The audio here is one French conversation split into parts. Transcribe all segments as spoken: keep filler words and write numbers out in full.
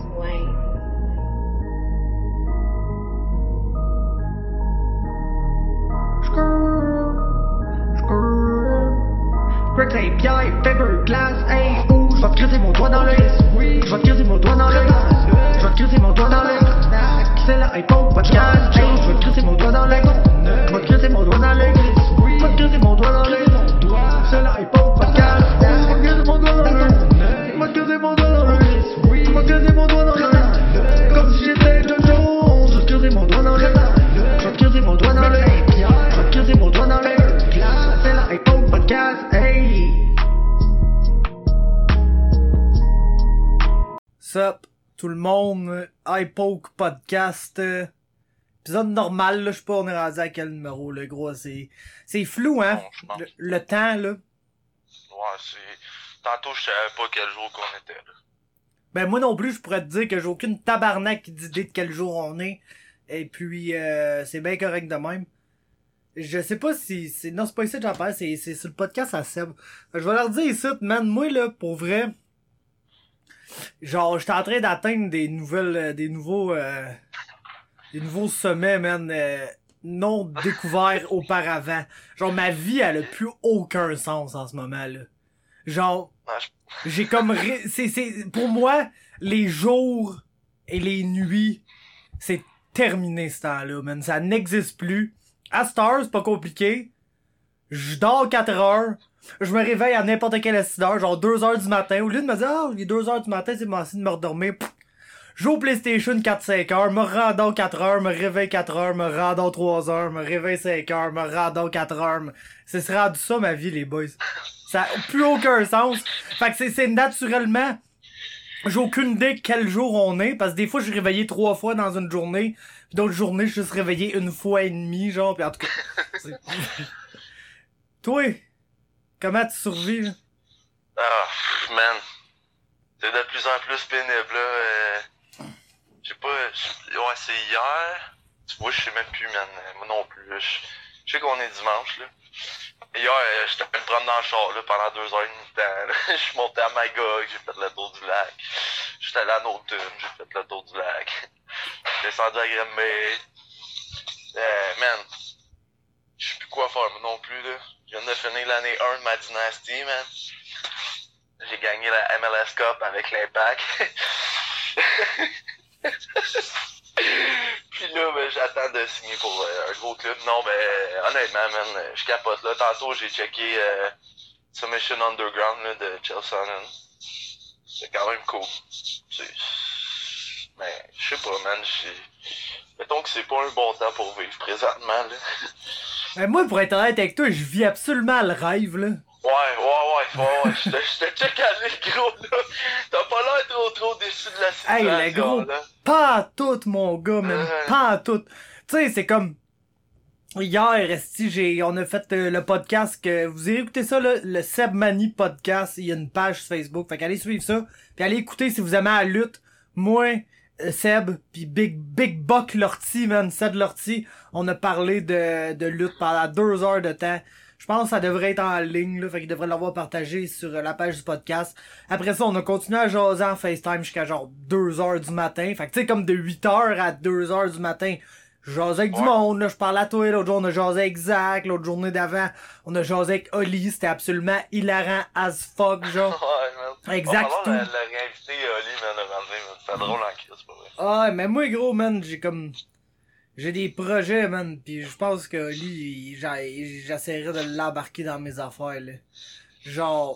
Ouais. Greg Saint-Pierre, Fiberglass, hey, ouh, je vais te crisser mon doigt dans l'œil. Je vais te crisser mon doigt dans l'œil. Je vais te crisser mon doigt dans l'œil. C'est la hypo podcast, hey, je vais te crisser mon doigt dans l'œil. Je vais te crisser mon doigt dans l'œil. Je vais te crisser mon doigt dans l'œil. C'est la hypo podcast, je vais te crisser mon doigt dans l'œil. Je vais te crisser mon doigt dans l'œil. Je vais te crisser mon doigt dans l'œil. Comme si j'étais Jojo, je vais te crisser mon doigt dans l'œil. Je vais te crisser mon doigt dans l'œil. Je vais te crisser mon doigt dans l'œil. C'est la hypo podcast, hey. Sup, tout le monde, iPoke Podcast, euh, épisode normal, là, je sais pas on est rendu à quel numéro, le gros, c'est c'est flou, hein, Non, le, le temps, là. Ouais, c'est... Tantôt, je savais pas quel jour qu'on était, là. Ben, moi non plus, je pourrais te dire que j'ai aucune tabarnak d'idée de quel jour on est, et puis, euh, c'est bien correct de même. Je sais pas si, c'est, non, c'est pas ici que j'en parle, c'est, c'est sur le podcast à Seb. Je vais leur dire ici, man, moi, là, pour vrai, genre, j'étais en train d'atteindre des nouvelles, euh, des nouveaux, euh, des nouveaux sommets, man, euh, non découverts auparavant. Genre, ma vie, elle a plus aucun sens en ce moment, là. Genre, Ouais, je- j'ai comme, ré- c'est, c'est, pour moi, les jours et les nuits, c'est terminé ce temps-là, man. Ça n'existe plus. À cette heure, c'est pas compliqué. Je dors quatre heures. Je me réveille à n'importe quelle heure, genre deux heures du matin. Au lieu de me dire, ah, il est deux heures du matin, c'est merci de me redormir. Pff, je joue au PlayStation quatre cinq heures, me rendors quatre heures, me réveille quatre heures, me rendors trois heures, me réveille cinq heures, me rendors quatre heures. me- C'est rendu ça ma vie, les boys. Ça a plus aucun sens. Fait que c'est, c'est naturellement, j'ai aucune idée quel jour on est, parce que des fois, je suis réveillé trois fois dans une journée, puis d'autres journées, je suis juste réveillé une fois et demie, genre, pis en tout cas... c'est- Toi, comment tu survis, là? Ah, pff, man. C'est de plus en plus pénible, là. Euh... Je sais pas, je- ouais, c'est hier. Tu vois, je sais même plus, man. Euh, Moi non plus, là. Je je sais qu'on est dimanche, là. Hier, euh, j'étais allé me prendre dans le char, là, pendant deux heures et demie de temps, là. Je suis monté à Magog, j'ai fait le tour du lac. J'étais allé à Nautum, j'ai fait le tour du lac. Descendu à Granby. Euh, man. Je sais plus quoi faire, moi non plus, là. Je viens de finir l'année un de ma dynastie, man. J'ai gagné la M L S Cup avec l'Impact. Puis là, ben, j'attends de signer pour euh, un gros club. Non, ben, honnêtement, man, je capote, là. Tantôt, j'ai checké euh, Submission Underground, là, de Chelsea. C'est quand même cool. C'est... Mais, je sais pas, man, j'ai... Mettons que c'est pas un bon temps pour vivre présentement, là. Ben, moi, pour être honnête avec toi, je vis absolument le rêve, là. Ouais, ouais, ouais, ouais, ouais, je te, je te check aller, gros, là. T'as pas l'air trop, trop déçu de la Hey, situation, le gros, là. pas à tout, mon gars, man. Ouais. Pas à tout. Tu sais, c'est comme... Hier, esti, j'ai, on a fait euh, le podcast que... Vous avez écouté ça, là, le Seb Mani Podcast. Il y a une page sur Facebook. Fait qu'allez suivre ça. Puis allez écouter si vous aimez la lutte. Moi, euh, Seb, puis Big Big Buck Lortie, man. Seb Lortie, on a parlé de, de lutte pendant deux heures de temps. Je pense que ça devrait être en ligne, là. Fait qu'il devrait l'avoir partagé sur euh, la page du podcast. Après ça, on a continué à jaser en FaceTime jusqu'à genre deux heures du matin. Fait que tu sais, comme de huit heures à deux heures du matin, je jasais avec du Ouais. monde, là. Je parlais à toi, l'autre jour, on a jasé avec Zach. L'autre journée d'avant, on a jasé avec Oli. C'était absolument hilarant as fuck, genre. Ouais, man. Exact, On va tout. falloir la, la réinviter, Oli, man, à ramener, man. C'est drôle en crise, c'est pas vrai. Ah, mais moi, gros, man, j'ai comme... J'ai des projets, man, pis je pense que lui, j'ai- j'essaierai de l'embarquer dans mes affaires, là. Genre...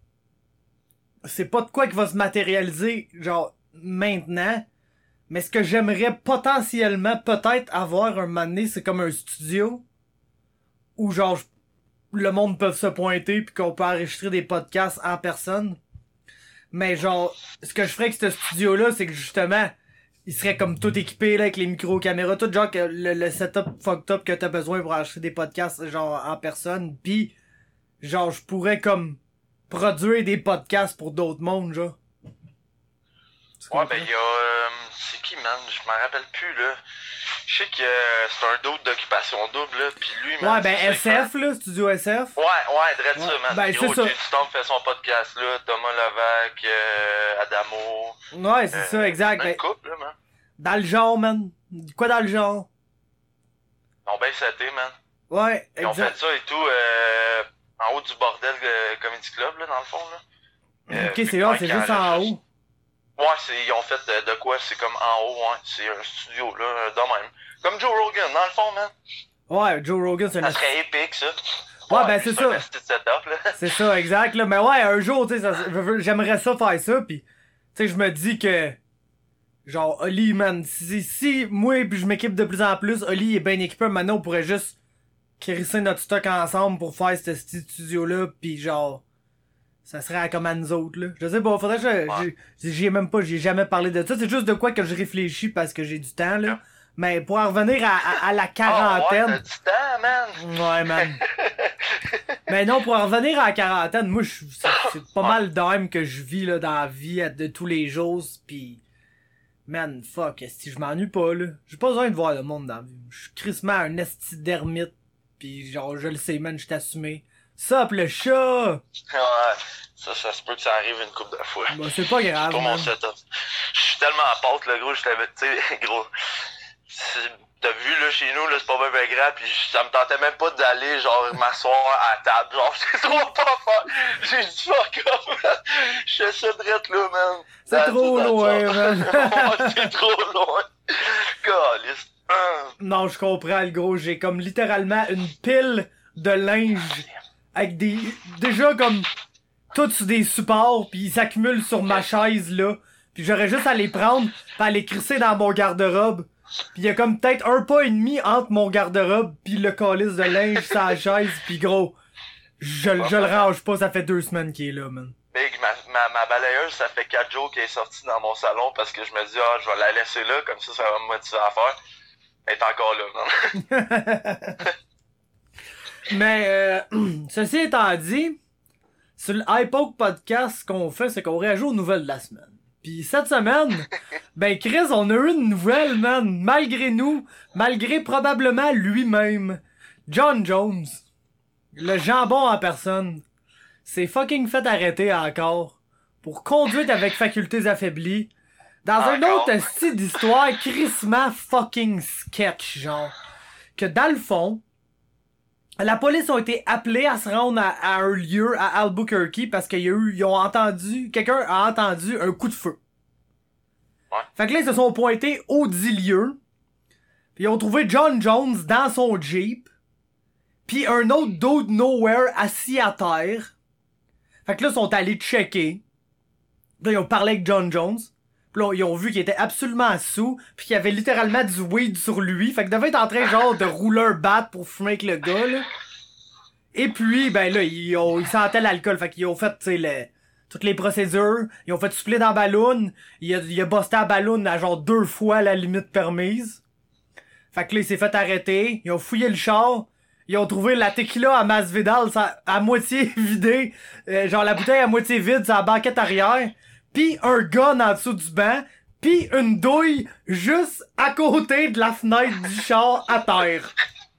C'est pas de quoi qui va se matérialiser, genre, maintenant. Mais ce que j'aimerais potentiellement, peut-être, avoir un moment donné, c'est comme un studio. Où, genre, je- le monde peut se pointer pis qu'on peut enregistrer des podcasts en personne. Mais genre, ce que je ferais avec ce studio-là, c'est que justement... Il serait comme tout équipé là avec les micros, caméras, tout genre que le, le setup fucked up que t'as besoin pour enregistrer des podcasts genre en personne. Pis genre je pourrais comme produire des podcasts pour d'autres mondes, genre. Ouais, ben, il y a. Euh, c'est qui, man? Je m'en rappelle plus, là. Je sais que euh, c'est un doute d'occupation double, là. Pis lui, man. Ouais, ben, S F, là, Studio S F. Ouais, ouais, drette ouais. ça, man. Ben, Gros, c'est ça. Jay Storm fait son podcast, là. Thomas Levac, euh, Adamo. Ouais, c'est euh, ça, exact. Une Ben, couple, là, man. dans le genre, man. Quoi dans le genre? On ben seté, man. Ouais, Ils ont exact. fait ça et tout, euh, en haut du bordel euh, Comedy Club, là, dans le fond, là. Euh, ok, c'est là, c'est juste en haut. Ouais, c'est, ils ont fait de, de quoi, c'est comme en haut, ouais. C'est un studio, là, de même. Comme Joe Rogan, dans le fond, man. Ouais, Joe Rogan, c'est Ça un... serait épique, ça. Ouais, Ouais, ben, c'est c'est ça. un petit setup, là. C'est ça, exact, là. Mais ouais, un jour, tu sais, ça- j'aimerais ça faire ça, pis, tu sais, je me dis que, genre, Oli, man, si, si moi, pis je m'équipe de plus en plus, Oli est bien équipé, maintenant, on pourrait juste crisser notre stock ensemble pour faire ce petit studio-là, pis genre, ça serait comme à nous autres, là. Je sais pas, faudrait que je, Ouais. j'y j'y ai même pas, j'ai jamais parlé de ça, c'est juste de quoi que je réfléchis parce que j'ai du temps, là. Mais pour en revenir à, à, à la Ah, ouais, quarantaine... t'as du temps, man. Ouais, man. Mais non, pour en revenir à la quarantaine, moi, je- c'est c'est pas mal d'âme que je vis là, dans la vie à- de tous les jours, pis... Man, fuck, si je m'ennuie pas, là. J'ai pas besoin de voir le monde dans la vie. Je suis crissement un esti d'ermite, pis genre, je le sais, man, je suis assumé. Ça, pis le chat! Ouais, ça, ça se peut que ça arrive une couple de fois. Bah, c'est pas grave, Pour man. mon setup. Je suis tellement à pâte, là, gros, je t'avais, tu sais, gros. c'est- T'as vu, là, chez nous, là, c'est pas bien grave, pis ça me tentait même pas d'aller, genre, m'asseoir à la table. Genre, c'est trop pas fort. J'ai dit fuck off, man. Je suis ça drette, là, man. C'est That's trop it, that's loin, all. man. Ouais, c'est trop loin. Caliste. Hum. Non, je comprends, le gros. J'ai comme littéralement une pile de linge avec des... Déjà comme... Tout sur des supports, pis ils s'accumulent sur ma chaise, là. Pis j'aurais juste à les prendre, pis à les crisser dans mon garde-robe. Pis y a comme peut-être un pas et demi entre mon garde-robe pis le calice de linge sur la chaise, pis gros... Je, je le range pas, ça fait deux semaines qu'il est là, man. Big, ma, ma, ma balayeuse, ça fait quatre jours qu'elle est sortie dans mon salon parce que je me dis, ah, je vais la laisser là, comme ça, ça va me motiver à faire. Elle est encore là, man. Mais, euh, ceci étant dit, sur le iPoke Podcast, ce qu'on fait, c'est qu'on réagit aux nouvelles de la semaine. Puis cette semaine, ben Chris, on a eu une nouvelle, man, malgré nous, malgré probablement lui-même. John Jones, le jambon en personne, s'est fucking fait arrêter encore pour conduite avec facultés affaiblies dans un Encore? autre style d'histoire crissement fucking sketch, genre. Que dans le fond, la police ont été appelés à se rendre à, à un lieu à Albuquerque parce qu'il y a eu, ils ont entendu, quelqu'un a entendu un coup de feu. Ouais. Fait que là, ils se sont pointés au dit lieu. Puis ils ont trouvé John Jones dans son Jeep. Puis un autre dude nowhere assis à terre. Fait que là, ils sont allés checker. Puis là, ils ont parlé avec John Jones. Puis là, ils ont vu qu'il était absolument sous. Puis qu'il y avait littéralement du weed sur lui. Fait qu'il devait être en train, genre, de rouler un bat pour fumer avec le gars, là. Et puis, ben là, ils, ont, ils sentaient l'alcool. Fait qu'ils ont fait, tu sais, le, toutes les procédures. Ils ont fait suppler dans la ballon. Il a, il a busté la ballon à genre deux fois la limite permise. Fait que là, il s'est fait arrêter. Ils ont fouillé le char. Ils ont trouvé la tequila à Masvidal ça, à moitié vidée. Euh, genre la bouteille à moitié vide sur la banquette arrière. Pis un gun en dessous du banc. Pis une douille juste à côté de la fenêtre du char à terre.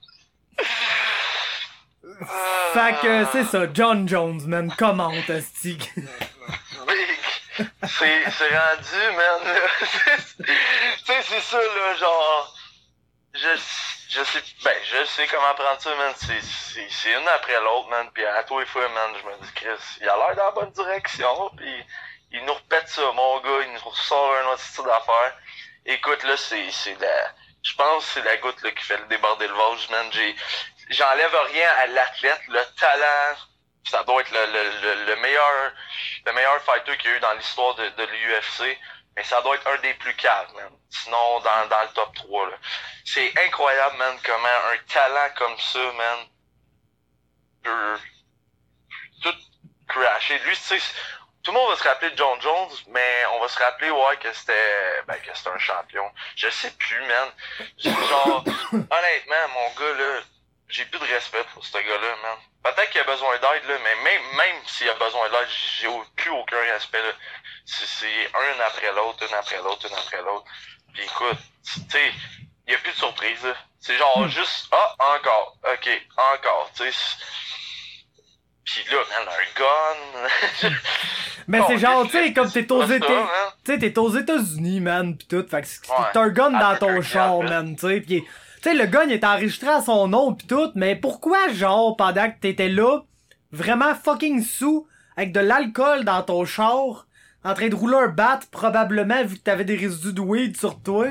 Fait que c'est ça, John Jones, man, commente, asti. Big. C'est, c'est rendu, man, là. Tu sais, c'est ça, là, genre... Je, je sais, ben, je sais comment prendre ça, man. C'est, c'est, c'est une après l'autre, man. Pis à tous les fois, man, je me dis, Chris, il a l'air dans la bonne direction. Pis il nous repète ça, mon gars. Il nous ressort un autre style d'affaires. Écoute, là, c'est, c'est la... Je pense que c'est la goutte, là, qui fait le déborder le vase, man. J'ai... J'enlève rien à l'athlète, le talent. Ça doit être le, le, le, le meilleur le meilleur fighter qu'il y a eu dans l'histoire de, de l'U F C. Mais ça doit être un des plus calmes, man. Sinon, dans, dans le top trois, là. C'est incroyable, man, comment un talent comme ça, man, peut tout crasher. Lui, tu sais, tout le monde va se rappeler de John Jones, mais on va se rappeler, ouais, que c'était, ben, que c'était un champion. Je sais plus, man. Genre, honnêtement, mon gars, là, j'ai plus de respect pour ce gars-là, man. Peut-être qu'il a besoin d'aide, là, mais même, même s'il a besoin d'aide, j'ai plus aucun respect, là. C'est, c'est un après l'autre, un après l'autre, un après l'autre. Pis écoute, tu sais, y a plus de surprise, là. C'est genre mm. juste, ah, encore, ok, encore, tu sais. Pis là, man, un gun. Mais c'est genre, tu sais, comme t'es aux ça, États, tu sais, t'es aux États-Unis, man, pis tout, fait que Ouais. t'as un gun dans Avec ton un char, gun, man, tu sais, pis tu sais, le gun il est enregistré à son nom pis tout, mais pourquoi, genre, pendant que t'étais là, vraiment fucking sous, avec de l'alcool dans ton char, en train de rouler un bat, probablement, vu que t'avais des résidus de weed sur toi,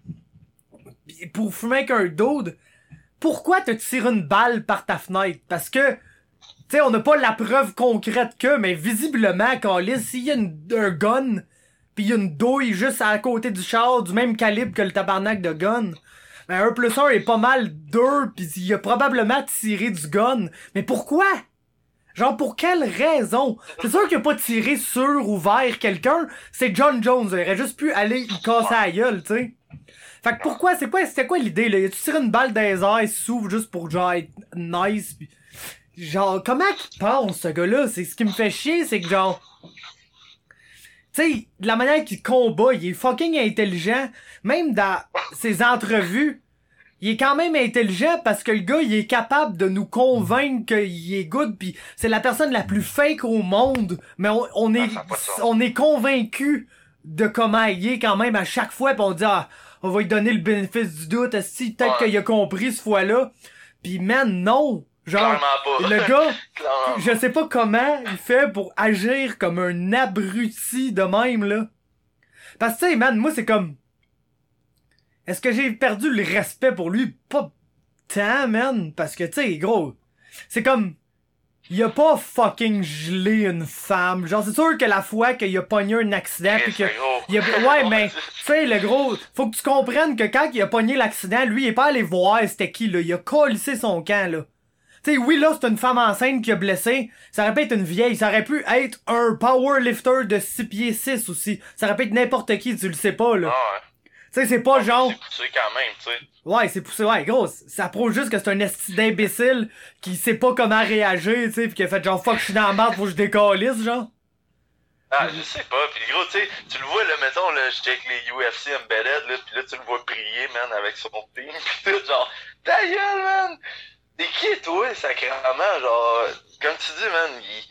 pis pour fumer avec un dude, pourquoi te tirer une balle par ta fenêtre? Parce que, tu sais, on n'a pas la preuve concrète que, mais visiblement, Calis, s'il y a une, un gun, pis il y a une douille juste à côté du char, du même calibre que le tabarnak de gun, ben un plus un est pas mal deux, pis il a probablement tiré du gun. Mais pourquoi? Genre, pour quelle raison? C'est sûr qu'il a pas tiré sur ou vers quelqu'un, c'est John Jones, il aurait juste pu aller y casser la gueule, tu sais. Fait que pourquoi, c'est quoi, c'était quoi l'idée, là? Tu tiré une balle dans les airs, il s'ouvre juste pour genre être nice, pis... Genre, comment qu'il pense, ce gars-là? C'est ce qui me fait chier, c'est que genre... Tu sais, de la manière qu'il combat, il est fucking intelligent. Même dans ses entrevues, il est quand même intelligent parce que le gars, il est capable de nous convaincre qu'il est good, pis c'est la personne la plus fake au monde. Mais on, on est, on est convaincu de comment il est quand même à chaque fois, pis on dit, ah, on va lui donner le bénéfice du doute, si peut-être ouais. qu'il a compris ce fois-là. Pis man, non! Genre, le gars, je sais pas comment il fait pour agir comme un abruti de même, là. Parce que, tu sais, man, moi, c'est comme... Est-ce que j'ai perdu le respect pour lui? Pas tant, man. Parce que, tu sais, gros, c'est comme... Il a pas fucking gelé une femme. Genre, c'est sûr que la fois qu'il a pogné un accident pis que... Il a... Ouais, mais, tu sais, le gros, faut que tu comprennes que quand il a pogné l'accident, lui, il est pas allé voir c'était qui, là. Il a collissé son camp, là. Tu sais, oui, là, c'est une femme enceinte qui a blessé. Ça aurait pu être une vieille. Ça aurait pu être un powerlifter de six pieds six aussi. Ça aurait pu être n'importe qui, tu le sais pas, là. Ah ouais. Tu sais, c'est pas ah, genre... C'est poussé quand même, tu sais. Ouais, c'est poussé, ouais, gros. Ça prouve juste que c'est un esti d'imbécile qui sait pas comment réagir, tu sais, pis qui a fait genre, fuck, je suis dans la merde, faut que je décalisse, genre. Ah, je sais pas. Pis gros, tu sais, tu le vois, là, mettons, là, j'étais avec les U F C Embedded, là, pis là, tu le vois prier, man, avec son team, pis tout, genre, ta gueule, man! T'es qui, toi, sacrément, genre, comme tu dis, man, il,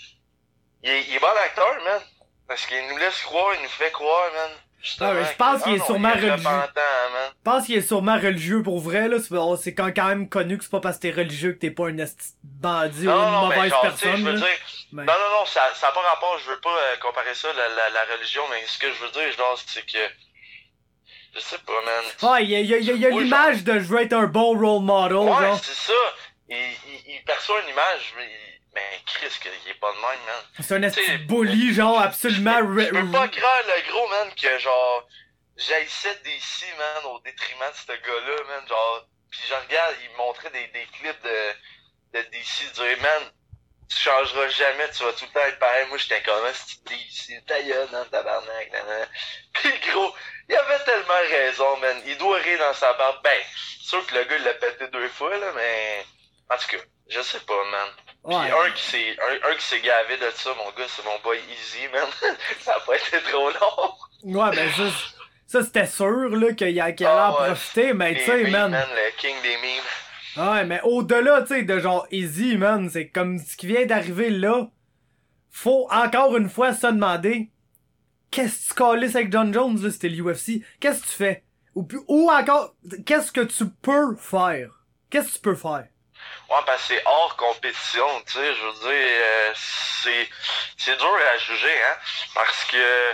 il, est, il est bon acteur, man, parce qu'il nous laisse croire, il nous fait croire, man. Ah, mais je pense qu'il est non, sûrement il est religieux. man. Je pense qu'il est sûrement religieux pour vrai, là. C'est quand même connu que c'est pas parce que t'es religieux que t'es pas un esti bandit non, ou une non, mauvaise genre, personne, je veux là. dire, Mais... Non, non, non, ça, ça a pas rapport, je veux pas euh, comparer ça, la, la, la religion, mais ce que je veux dire, genre, c'est que... Je sais pas, man. Ouais, il y a, y a, y a, y a oui, l'image genre... de je veux être un bon role model, ouais, genre. c'est ça. Il, il, il perçoit une image, mais... Mais Chris, il est pas de même, man. C'est un esti de bully, genre, absolument... Je peux pas croire, le gros, man, que genre... J'haïssais D C, man, au détriment de ce gars-là, man, genre... Pis je regarde, il montrait des, des clips de, de D C, il disait, man, tu changeras jamais, tu vas tout le temps être pareil. Moi, j'étais comme un petit D C, ta gueule, nan, tabarnak, nan, nan. Pis gros, il avait tellement raison, man. Il doit rire dans sa barbe. Ben, c'est sûr que le gars, il l'a pété deux fois, là, mais... En tout cas, je sais pas, man. Pis ouais. un qui s'est un, un qui s'est gavé de ça, mon gars, c'est mon boy Easy, man. Ça a pas été trop long. Ouais, ben ça, ça c'était sûr, là, qu'il a, qu'il allait ah, en ouais. profiter, mais tu sais, man... man. Le king des memes. Ouais, mais au-delà, tu sais, de genre Easy, man, c'est comme ce qui vient d'arriver là. Faut encore une fois se demander, qu'est-ce que tu calisses avec John Jones, là, c'était l'U F C? Qu'est-ce que tu fais? Ou, ou encore, qu'est-ce que tu peux faire? Qu'est-ce que tu peux faire? Ouais, parce que c'est hors compétition, tu sais, je veux dire, euh, c'est, c'est dur à juger, hein, parce que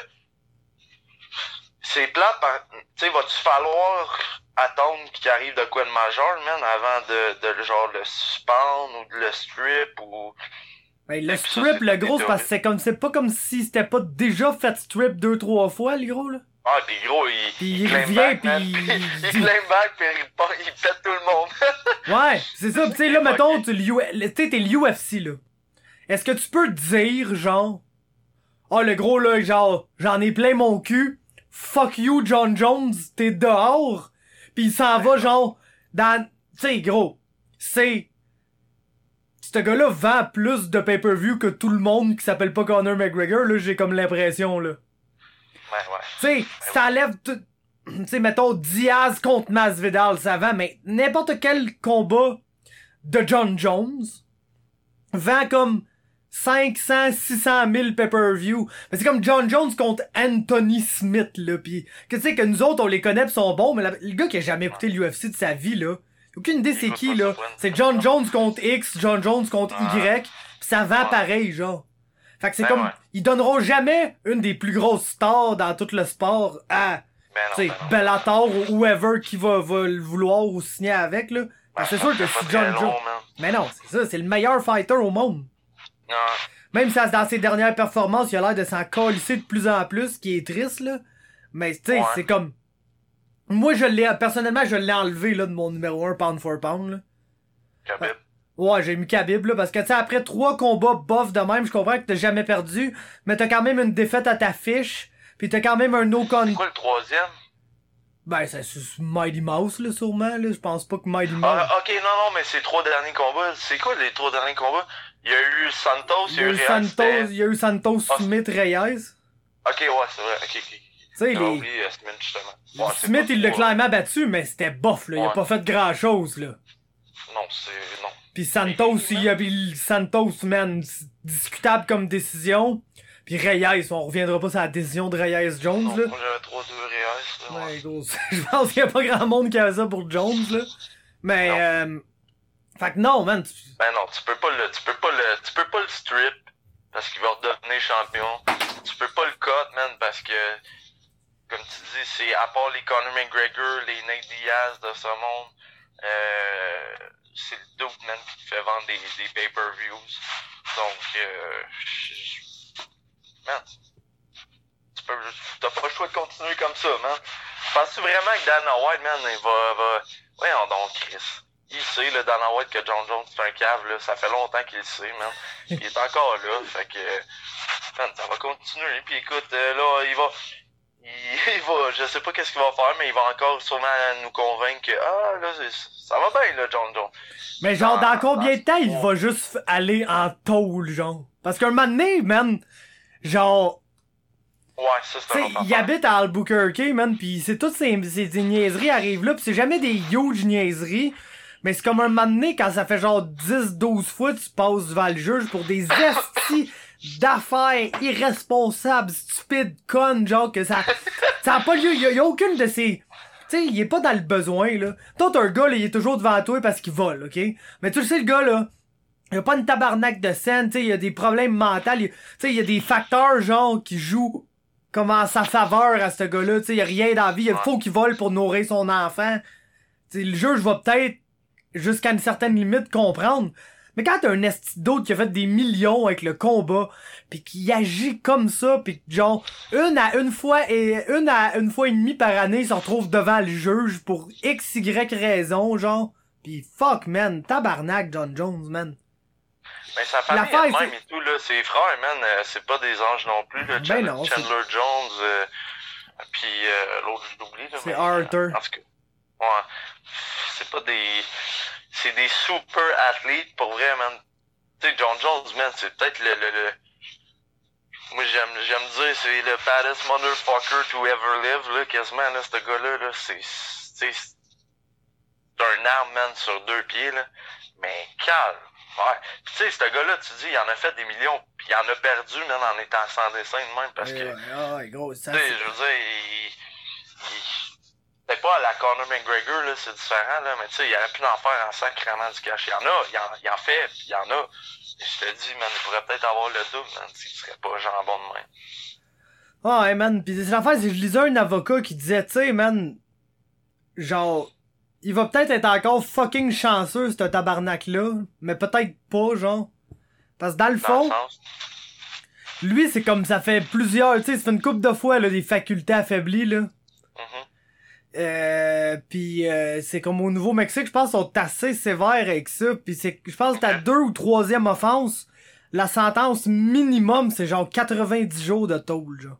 c'est plat, tu sais, va-tu falloir attendre qu'il arrive de quoi de majeur, man, avant de, de genre le suspendre ou de le strip ou... Ben, le strip, ça, le gros, c'est parce que c'est comme, c'est pas comme si c'était pas déjà fait strip deux, trois fois, le gros, là. Ah, pis gros, il, pis il, il revient, pis il, il claim back, pis il, il pète tout le monde. Ouais, c'est ça, pis tu sais, là, mettons, tu sais, t'es l'U F C, là. Est-ce que tu peux dire, genre, ah, oh, le gros, là, genre, j'en ai plein mon cul, fuck you, John Jones, t'es dehors, pis il s'en va, genre, dans, tu sais, gros, c'est... Ce gars-là vend plus de pay-per-view que tout le monde qui s'appelle pas Conor McGregor, là, j'ai comme l'impression, là. Ouais, ouais. Tu sais, si t'enlèves tout... Tu sais, mettons, Diaz contre Masvidal, ça vend, mais n'importe quel combat de John Jones vend comme cinq cents, six cent mille pay-per-view. Mais c'est comme John Jones contre Anthony Smith, là, pis que tu sais que nous autres, on les connaît pis sont bons, mais la- le gars qui a jamais écouté l'U F C de sa vie, là, aucune idée c'est qui, là. C'est John Jones contre X, John Jones contre Y, pis ça vend pareil, genre. Fait que c'est Ben comme, ouais. ils donneront jamais une des plus grosses stars dans tout le sport à, Ben non, tu sais, ben non. Bellator ou whoever qui va, va le vouloir ou signer avec, là. Parce que c'est sûr que C'est pas si très John long, Jones... man. Mais non, c'est ça, c'est le meilleur fighter au monde. Non. Même si dans ses dernières performances, il a l'air de s'en calisser de plus en plus, ce qui est triste, là. Mais, tu sais, Ouais. c'est comme... Moi, je l'ai... Personnellement, je l'ai enlevé, là, de mon numéro un pound for pound, là. Khabib. Ouais, j'ai mis Khabib, là, parce que, tu sais, après trois combats bof de même, je comprends que t'as jamais perdu, mais t'as quand même une défaite à ta fiche, pis t'as quand même un no con... C'est quoi le troisième? Ben, c'est c'est Mighty Mouse, là, sûrement, là. Je pense pas que Mighty Mouse... Ah, ok, non, non, mais c'est les trois derniers combats. C'est quoi les trois derniers combats? Il y a eu Santos, il il y a eu Reyes, Santos, c'était- il y a eu Santos, Ah. Smith, Reyes. Ok, ouais, c'est vrai, ok, ok. Tu sais, J'avais les... oublié euh, Smith, justement. Ouais, c'est Smith, pas- il l'a ouais. clairement battu, mais c'était bof, là. Il a Ouais. pas fait grand chose, là. Non, c'est... non. Pis Santos, il y a il- Santos, man, c'est discutable comme décision. Pis Reyes, on reviendra pas sur la décision de Reyes Jones, Non, là. moi j'avais trois deux Reyes, là. Ouais, gros, je pense qu'il y a pas grand monde qui avait ça pour Jones, là. Mais, Non. euh... Fait que non, man. tu- Ben non, tu peux pas le, tu peux pas le, tu peux pas le strip parce qu'il va redevenir champion. Tu peux pas le cut, man, parce que, comme tu dis, c'est à part les Conor McGregor, les Nate Diaz de ce monde, euh, c'est le dope, man, qui te fait vendre des, des pay-per-views. Donc, euh, je- man, tu peux, t'as pas le choix de continuer comme ça, man. Penses-tu vraiment que Dana White, man, il va, va, voyons donc, Chris. Il sait, là, Dana White, que John Jones, c'est un cave, là. Ça fait longtemps qu'il le sait, man. Il est encore là, fait que, man, ça va continuer. Puis écoute, euh, là, il va, il, il va, je sais pas qu'est-ce qu'il va faire, mais il va encore sûrement nous convaincre que, ah, là, c'est- ça va bien, là, John Jones. Mais genre, Ah, dans combien de temps il ouais. va juste f- aller en tôle, genre? Parce qu'un moment donné, man, genre... Ouais, ça, c'est Tu un sais, autre il affaire. habite à Albuquerque, man, pis c'est toutes ces, ces, ces niaiseries arrivent là, pis c'est jamais des huge niaiseries, mais c'est comme un moment donné, quand ça fait genre dix douze fois, tu passes devant le juge pour des estis d'affaires irresponsables, stupides, connes, genre que ça, ça a pas lieu, y a, y a aucune de ces... Tu sais, il est pas dans le besoin, là. Toi, t'as un gars, là, il est toujours devant toi parce qu'il vole, ok? Mais tu le sais, le gars, là, il a pas une tabarnak de scène, tu sais, il a des problèmes mentaux, il- tu sais, il y a des facteurs, genre, qui jouent comme en sa faveur à ce gars-là, tu sais, il y a rien dans la vie, il faut qu'il vole pour nourrir son enfant. Tu sais, le juge va peut-être, jusqu'à une certaine limite, comprendre. Mais quand t'as un esti d'autre qui a fait des millions avec le combat, pis qui agit comme ça, pis que, genre, une à une fois et une à une fois et demie par année, il se retrouve devant le juge pour X, Y raison, genre. Pis fuck, man, tabarnak, John Jones, man. Mais sa famille L'affaire, elle-même c'est- et tout, là, ses frères, man, euh, c'est pas des anges non plus, là. Ben Chandler, non, c'est- Chandler Jones, euh, pis euh, l'autre, je l'oublie, là. C'est mais, Arthur. euh, en tout cas, ouais, c'est pas des... C'est des super athlètes, pour vrai, man. Tu sais, John Jones, man, c'est peut-être le... le, le... Moi, j'aime j'aime dire, c'est le baddest motherfucker to ever live, là, quasiment, là, ce gars-là, là, c'est... C'est c'est un arme, man, sur deux pieds, là. Mais calme. Ouais. Pis tu sais, ce gars-là, tu dis, il en a fait des millions, pis il en a perdu, man, en étant sans dessin de même, parce que, Ouais, ouais, ouais, gros, ça, tu sais, c'est- je veux dire, il... il... C'est pas à la Conor McGregor, là, c'est différent, là, mais tu sais, il aurait pu en faire en sacrément du cash. Il y en a, il en, il en fait, pis il y en a. Et je te dis, man, il pourrait peut-être avoir le double, man, s'il serait pas jambon de même. Ah, ouais, man. Pis l'affaire, c'est que je lisais un avocat qui disait, tu sais, man, genre, il va peut-être être encore fucking chanceux, ce tabarnak-là, mais peut-être pas, genre. Parce que dans le Dans fond, le sens. lui, c'est comme ça fait plusieurs, tu sais, ça fait une couple de fois, là, des facultés affaiblies, là. Mhm. Euh, pis euh, c'est comme au Nouveau-Mexique, je pense, sont assez sévères avec ça. Pis c'est, je pense que ta deux ou troisième offense, la sentence minimum, c'est genre quatre-vingt-dix jours de tôle, genre.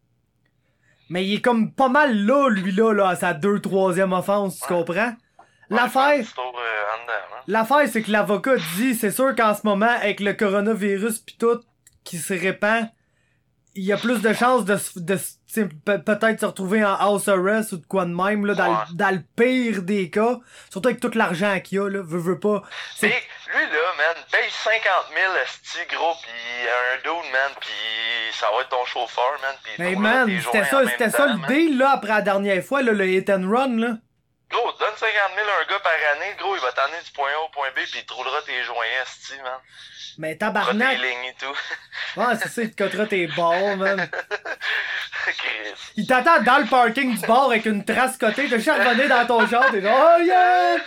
Mais il est comme pas mal là, lui, là, là, à sa deux, troisième offense, tu comprends? L'affaire, Ouais, c'est au, euh, en dedans, hein. L'affaire, c'est que l'avocat dit, c'est sûr qu'en ce moment, avec le coronavirus pis tout, qui se répand, il y a plus de chances de, de, de pe- peut-être se retrouver en house arrest ou de quoi de même, là, dans, Ouais. le, dans le pire des cas. Surtout avec tout l'argent qu'il y a, là, veut, veut pas. C'est... Mais lui, là, man, paye cinquante mille esti, gros, pis un dude, man, pis ça va être ton chauffeur, man, pis il Mais roulera man, tes c'était joints en ça, même c'était temps, ça le man. deal, là, après la dernière fois, là, le hit and run, là. Gros, donne cinquante mille à un gars par année, gros, il va t'amener du point A au point B, pis il te roulera tes joints, esti, man. Mais Il fera tabarnak. tes lignes et tout. Ouais, c'est ça, il te cottera tes balles, man. Chris. Il t'attend dans le parking du bar avec une trace cotée, t'as juste revenir dans ton char, t'es genre, oh yeah!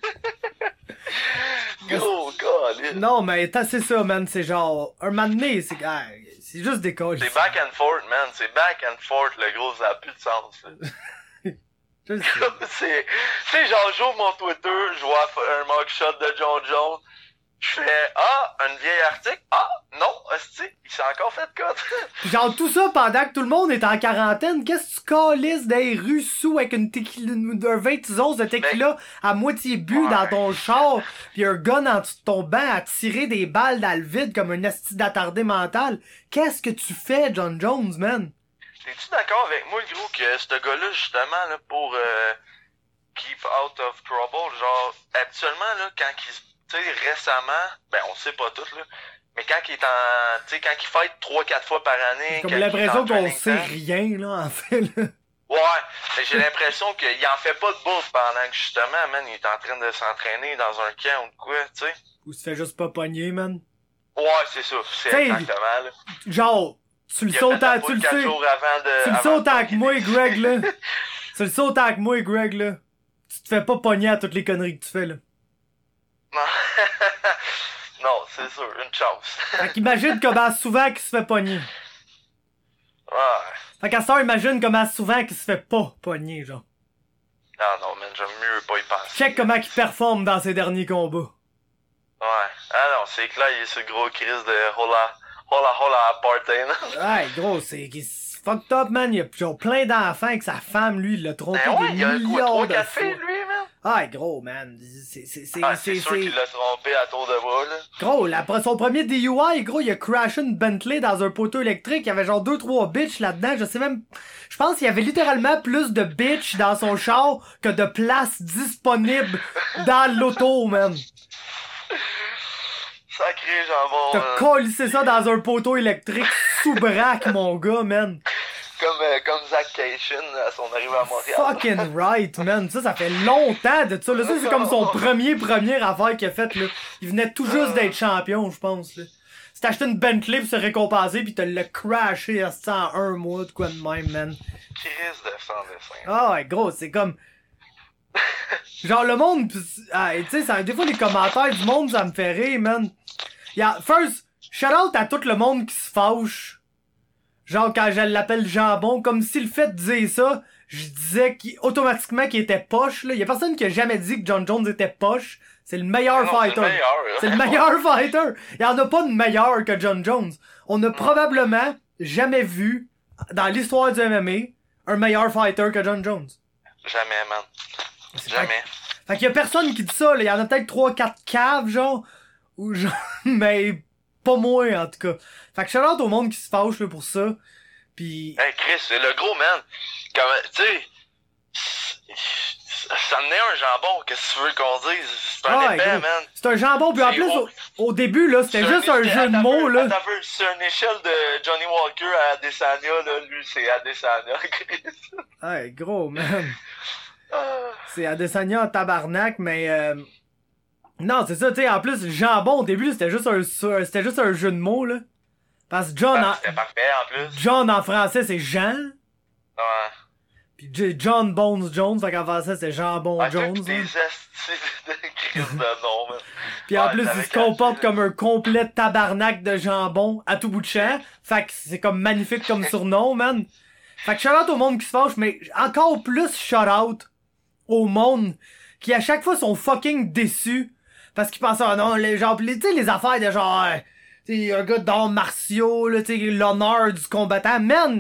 Gros, gars, Non, mais t'as, c'est ça, man, c'est genre, un moment donné, c'est, ah, c'est juste des cols. C'est back and forth, man. C'est back and forth, le gros, ça a plus de sens. là. Je sais. c'est, c'est genre, j'ouvre mon Twitter, je vois un mugshot de John Jones. Je fais, ah, une vieille article. Ah, non, hostie, il s'est encore fait cut. Genre tout ça pendant que tout le monde est en quarantaine, qu'est-ce que tu calisses des rues sous avec une tequila, un vingt onces de tequila à moitié bu Ouais. dans ton char, pis un gun en dessous de ton banc à tirer des balles dans le vide comme un asti d'attardé mental? Qu'est-ce que tu fais, John Jones, man? T'es-tu d'accord avec moi, gros, que ce gars-là, justement, là, pour euh, keep out of trouble, genre, habituellement, là, quand il se tu sais, récemment, ben on sait pas tout, là, mais quand il est en, tu sais, quand il fête trois quatre fois par année, J'ai comme quand il est l'impression en qu'on training sait camp, rien, là, en fait, là. ouais, mais j'ai l'impression qu'il en fait pas de bouffe pendant que, justement, man, il est en train de s'entraîner dans un camp ou de quoi, tu sais. Ou tu fais juste pas pogner, man. Ouais, c'est ça, c'est T'sais, exactement, là. Genre, tu le Il a sautes fait la à, tu boule le quatre sais. jours avant de... Tu le avant sautes de avec quitter. moi, Greg, là. Tu le sautes avec moi, Greg, là. Tu te fais pas pogner à toutes les conneries que tu fais, là. Non, non, c'est sûr, une chance. Fait qu'imagine comment souvent qu'il se fait pogner. Ouais. Fait qu'à ça, imagine comment souvent qu'il se fait pas pogner, genre. Ah non, man, j'aime mieux pas y penser. Check comment il performe dans ses derniers combats. Ouais. Ah non, c'est clair, il est ce gros Chris de hola, hola, hola, apartheid. Ouais, gros, c'est c'est fucked up, man. Il y a genre plein d'enfants avec sa femme, lui, il l'a trompé Ben ouais, des il y a quoi, millions trois, de quatre fois. filles, lui, man? Ouais, gros, man. C'est, c'est, c'est, Ah, c'est c'est, sûr c'est- qu'il l'a trompé à tour de bras, là. Gros, là, après son premier D U I, gros, il a crashé une Bentley dans un poteau électrique. Il y avait genre deux trois bitches là-dedans. Je sais même... Je pense qu'il y avait littéralement plus de bitches dans son char que de places disponibles dans l'auto, man. Sacré jambon, T'as man. collissé ça dans un poteau électrique sous braque, mon gars, man. Comme, euh, comme Zach Cation à son arrivée à Montréal. Fucking right, man. Ça, ça fait longtemps de ça, là. Ça, c'est comme son premier, première affaire qu'il a faite, là. Il venait tout juste d'être champion, je pense, là. Il s'est acheté une Bentley pour se récompenser, pis t'as le crashé à ça en un mois, de quoi de même, man. Chris de sang dessin. Ah ouais, gros, c'est comme... Genre, le monde... pis- Ah, tu sais, ça- des fois, les commentaires du monde, ça me fait rire, man. Y'a, first, shout out à tout le monde qui se fâche. Genre, quand je l'appelle jambon, comme si le fait de dire ça, je disais qu'il, automatiquement qu'il était poche, là. Y'a personne qui a jamais dit que John Jones était poche. C'est le meilleur Non, c'est fighter. le meilleur, là. C'est le meilleur fighter. Il y en a pas de meilleur que John Jones. On a probablement jamais vu, dans l'histoire du M M A, un meilleur fighter que John Jones. Jamais, man. C'est Jamais. Fait qu'il y a personne qui dit ça, là. Il y en a peut-être trois quatre caves, genre. Ou genre, mais pas moins, en tout cas. Fait que shout out au monde qui se fâche, là, pour ça. Pis... Hey, Chris, c'est le gros, man. Comme, tu sais, ça en est un jambon, qu'est-ce que tu veux qu'on dise? C'est un Ouais, épais, gros. man. C'est un jambon, puis en C'est plus, haut. au, au début, là, c'était C'est juste un échelle- jeu de attends mots, peu, là. attends peu, C'est une échelle de Johnny Walker à Adesanya, là. Lui, c'est Adesanya, Chris. Ouais, gros, man. Ah. C'est Adesanya en tabarnak, mais euh... non, c'est ça, tu sais, en plus, le jambon, au début, c'était juste un, c'était juste un jeu de mots, là. Parce que John, Ah, en, C'était parfait, en plus. John en français, c'est Jean. Ouais. Pis J- John Bones Jones, fait qu'en français, c'est Jambon Ah, Jones. des hein. estis de Chris de nom, man. Pis en Ouais, plus, t'avais il se catché, comporte là. comme un complet tabarnak de jambon à tout bout de champ. Fait que c'est comme magnifique comme surnom, man. Fait que shout-out au monde qui se fâche, mais encore plus shout-out au monde qui à chaque fois sont fucking déçus parce qu'ils pensent, ah non, les gens, tu sais, les affaires de genre, euh, tu sais, un gars d'arts martiaux, là, tu sais, l'honneur du combattant. Man,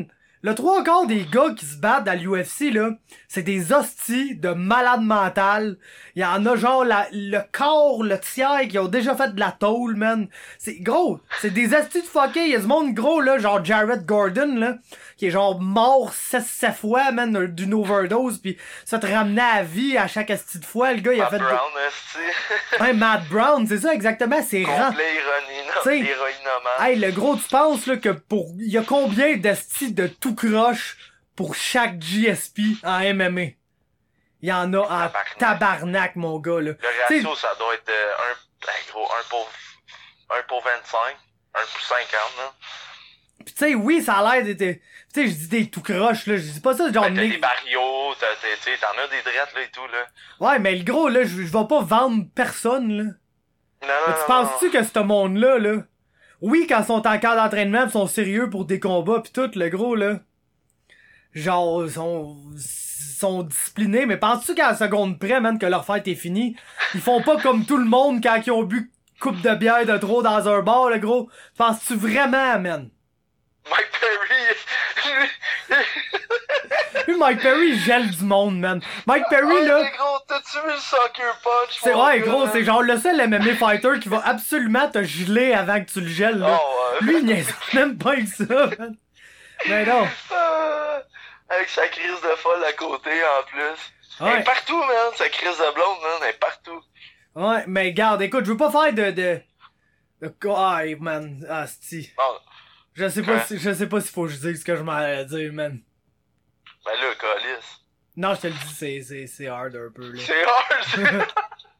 le trois quarts des gars qui se battent dans l'U F C, là, c'est des hosties de malades mentales. Il y en a genre la, le corps, le tiers qui ont déjà fait de la tôle, man. C'est gros, c'est des hosties de fucké. Il y a du monde gros, là, genre Jared Gordon, là, qui est genre mort sept fois, man, d'une overdose, pis ça te ramenait à vie à chaque hostie de fois. Le gars, il a Matt fait... Brown, esti. Ouais, Matt Brown, c'est ça, exactement, c'est rend... Complet ironie, T'sais, héroïnomane. Hey, le gros, tu penses, là, que pour... Il y a combien d'estis de tout croche pour chaque G S P en M M A? Il y en a en Tabarnak. tabarnak, mon gars, là. Le ratio, ça doit être euh, un, ben, gros, un pour, un pour vingt-cinq, un pour cinquante, là. Pis tu sais, oui, ça a l'air d'être... Tu sais, je dis des tout croches, là, je dis pas ça, genre... Ben, t'as né- des barrios, t'as, t'as, tu sais, t'en as des drettes, là, et tout, là. Ouais, mais le gros, là, je je vais pas vendre personne, là. Non, Mais non, tu non, penses-tu non. que ce monde-là, là... Oui, quand ils sont en camp d'entraînement, pis sont sérieux pour des combats pis tout, le gros, là... Genre, ils sont... sont disciplinés, mais penses-tu qu'à la seconde près, man, que leur fête est finie, ils font pas comme tout le monde quand ils ont bu coupe de bière de trop dans un bar, le gros? Penses-tu vraiment, man? Mike Perry, Lui, Mike Perry, il gèle du monde, man. Mike Perry, oh, là... c'est gros, t'as-tu vu le soccer punch? C'est mon ouais, gars? gros, c'est genre le seul M M A fighter qui va absolument te geler avant que tu le gèles, là. Oh, ouais. Lui, il niaise même pas avec ça, man. Mais non. Ah, avec sa crise de folle à côté, en plus. Elle Ouais. est partout, man, sa crise de blonde, man, elle est partout. Ouais, mais garde, écoute, je veux pas faire de... de... de... Ah, man, ah, c'ti. Bon, Je sais pas Ouais. si, je sais pas s'il faut que je dise ce que je m'en dire, man. ben là, calice. Non, je te le dis, c'est, c'est, c'est hard un peu, là. C'est hard, c'est...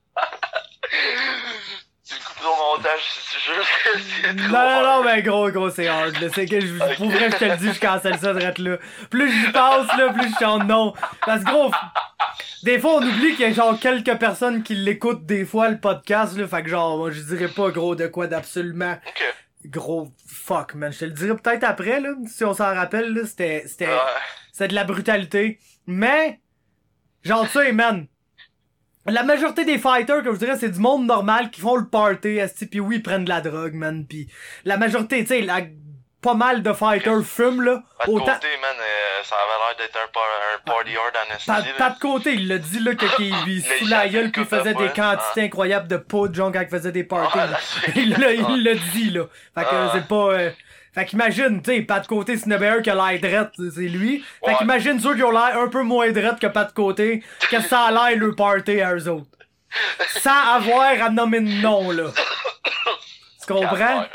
Tu coupes ton montage si tu jures que c'est trop Non, non, non, hard. mais gros, gros, c'est hard, là. C'est que, je, Ok. pour vrai, je te le dis, je cancelle ça direct là. Plus j'y passe, là, plus je chante non. Parce que, gros, des fois, on oublie qu'il y a genre quelques personnes qui l'écoutent des fois, le podcast, là. Fait que, genre, moi, je dirais pas, gros, de quoi d'absolument Ok. gros fuck, man. Je te le dirai peut-être après, là. Si on s'en rappelle, là, c'était, c'était, Ouais. c'était de la brutalité. Mais, genre, tu sais, man. La majorité des fighters, que je dirais, c'est du monde normal qui font le party, esti, pis oui, ils prennent de la drogue, man, pis la majorité, tu sais, la... pas mal de fighters fument, là, Pas de autant... côté, man, euh, ça avait l'air d'être un, par- un party hard en esti, Pas, là. pas de côté, il l'a dit, là, que qu'il lui Il a sous la échappé gueule une pis il couple de faisait des fois, quantités hein. incroyables de poudre, genre, quand il faisait des parties. Ah, là. la suite. il l'a, Ah. il l'a dit, là. Fait que, Ah. c'est pas, euh... Fait qu'imagine, tu sais, pas de côté, c'est Never qui a l'air drette, c'est lui. Fait Ouais. qu'imagine ceux qui ont l'air un peu moins drette que pas de côté, que ça a l'air le party à eux autres. Sans avoir à nommer de nom, là. Tu comprends? Ouais, man.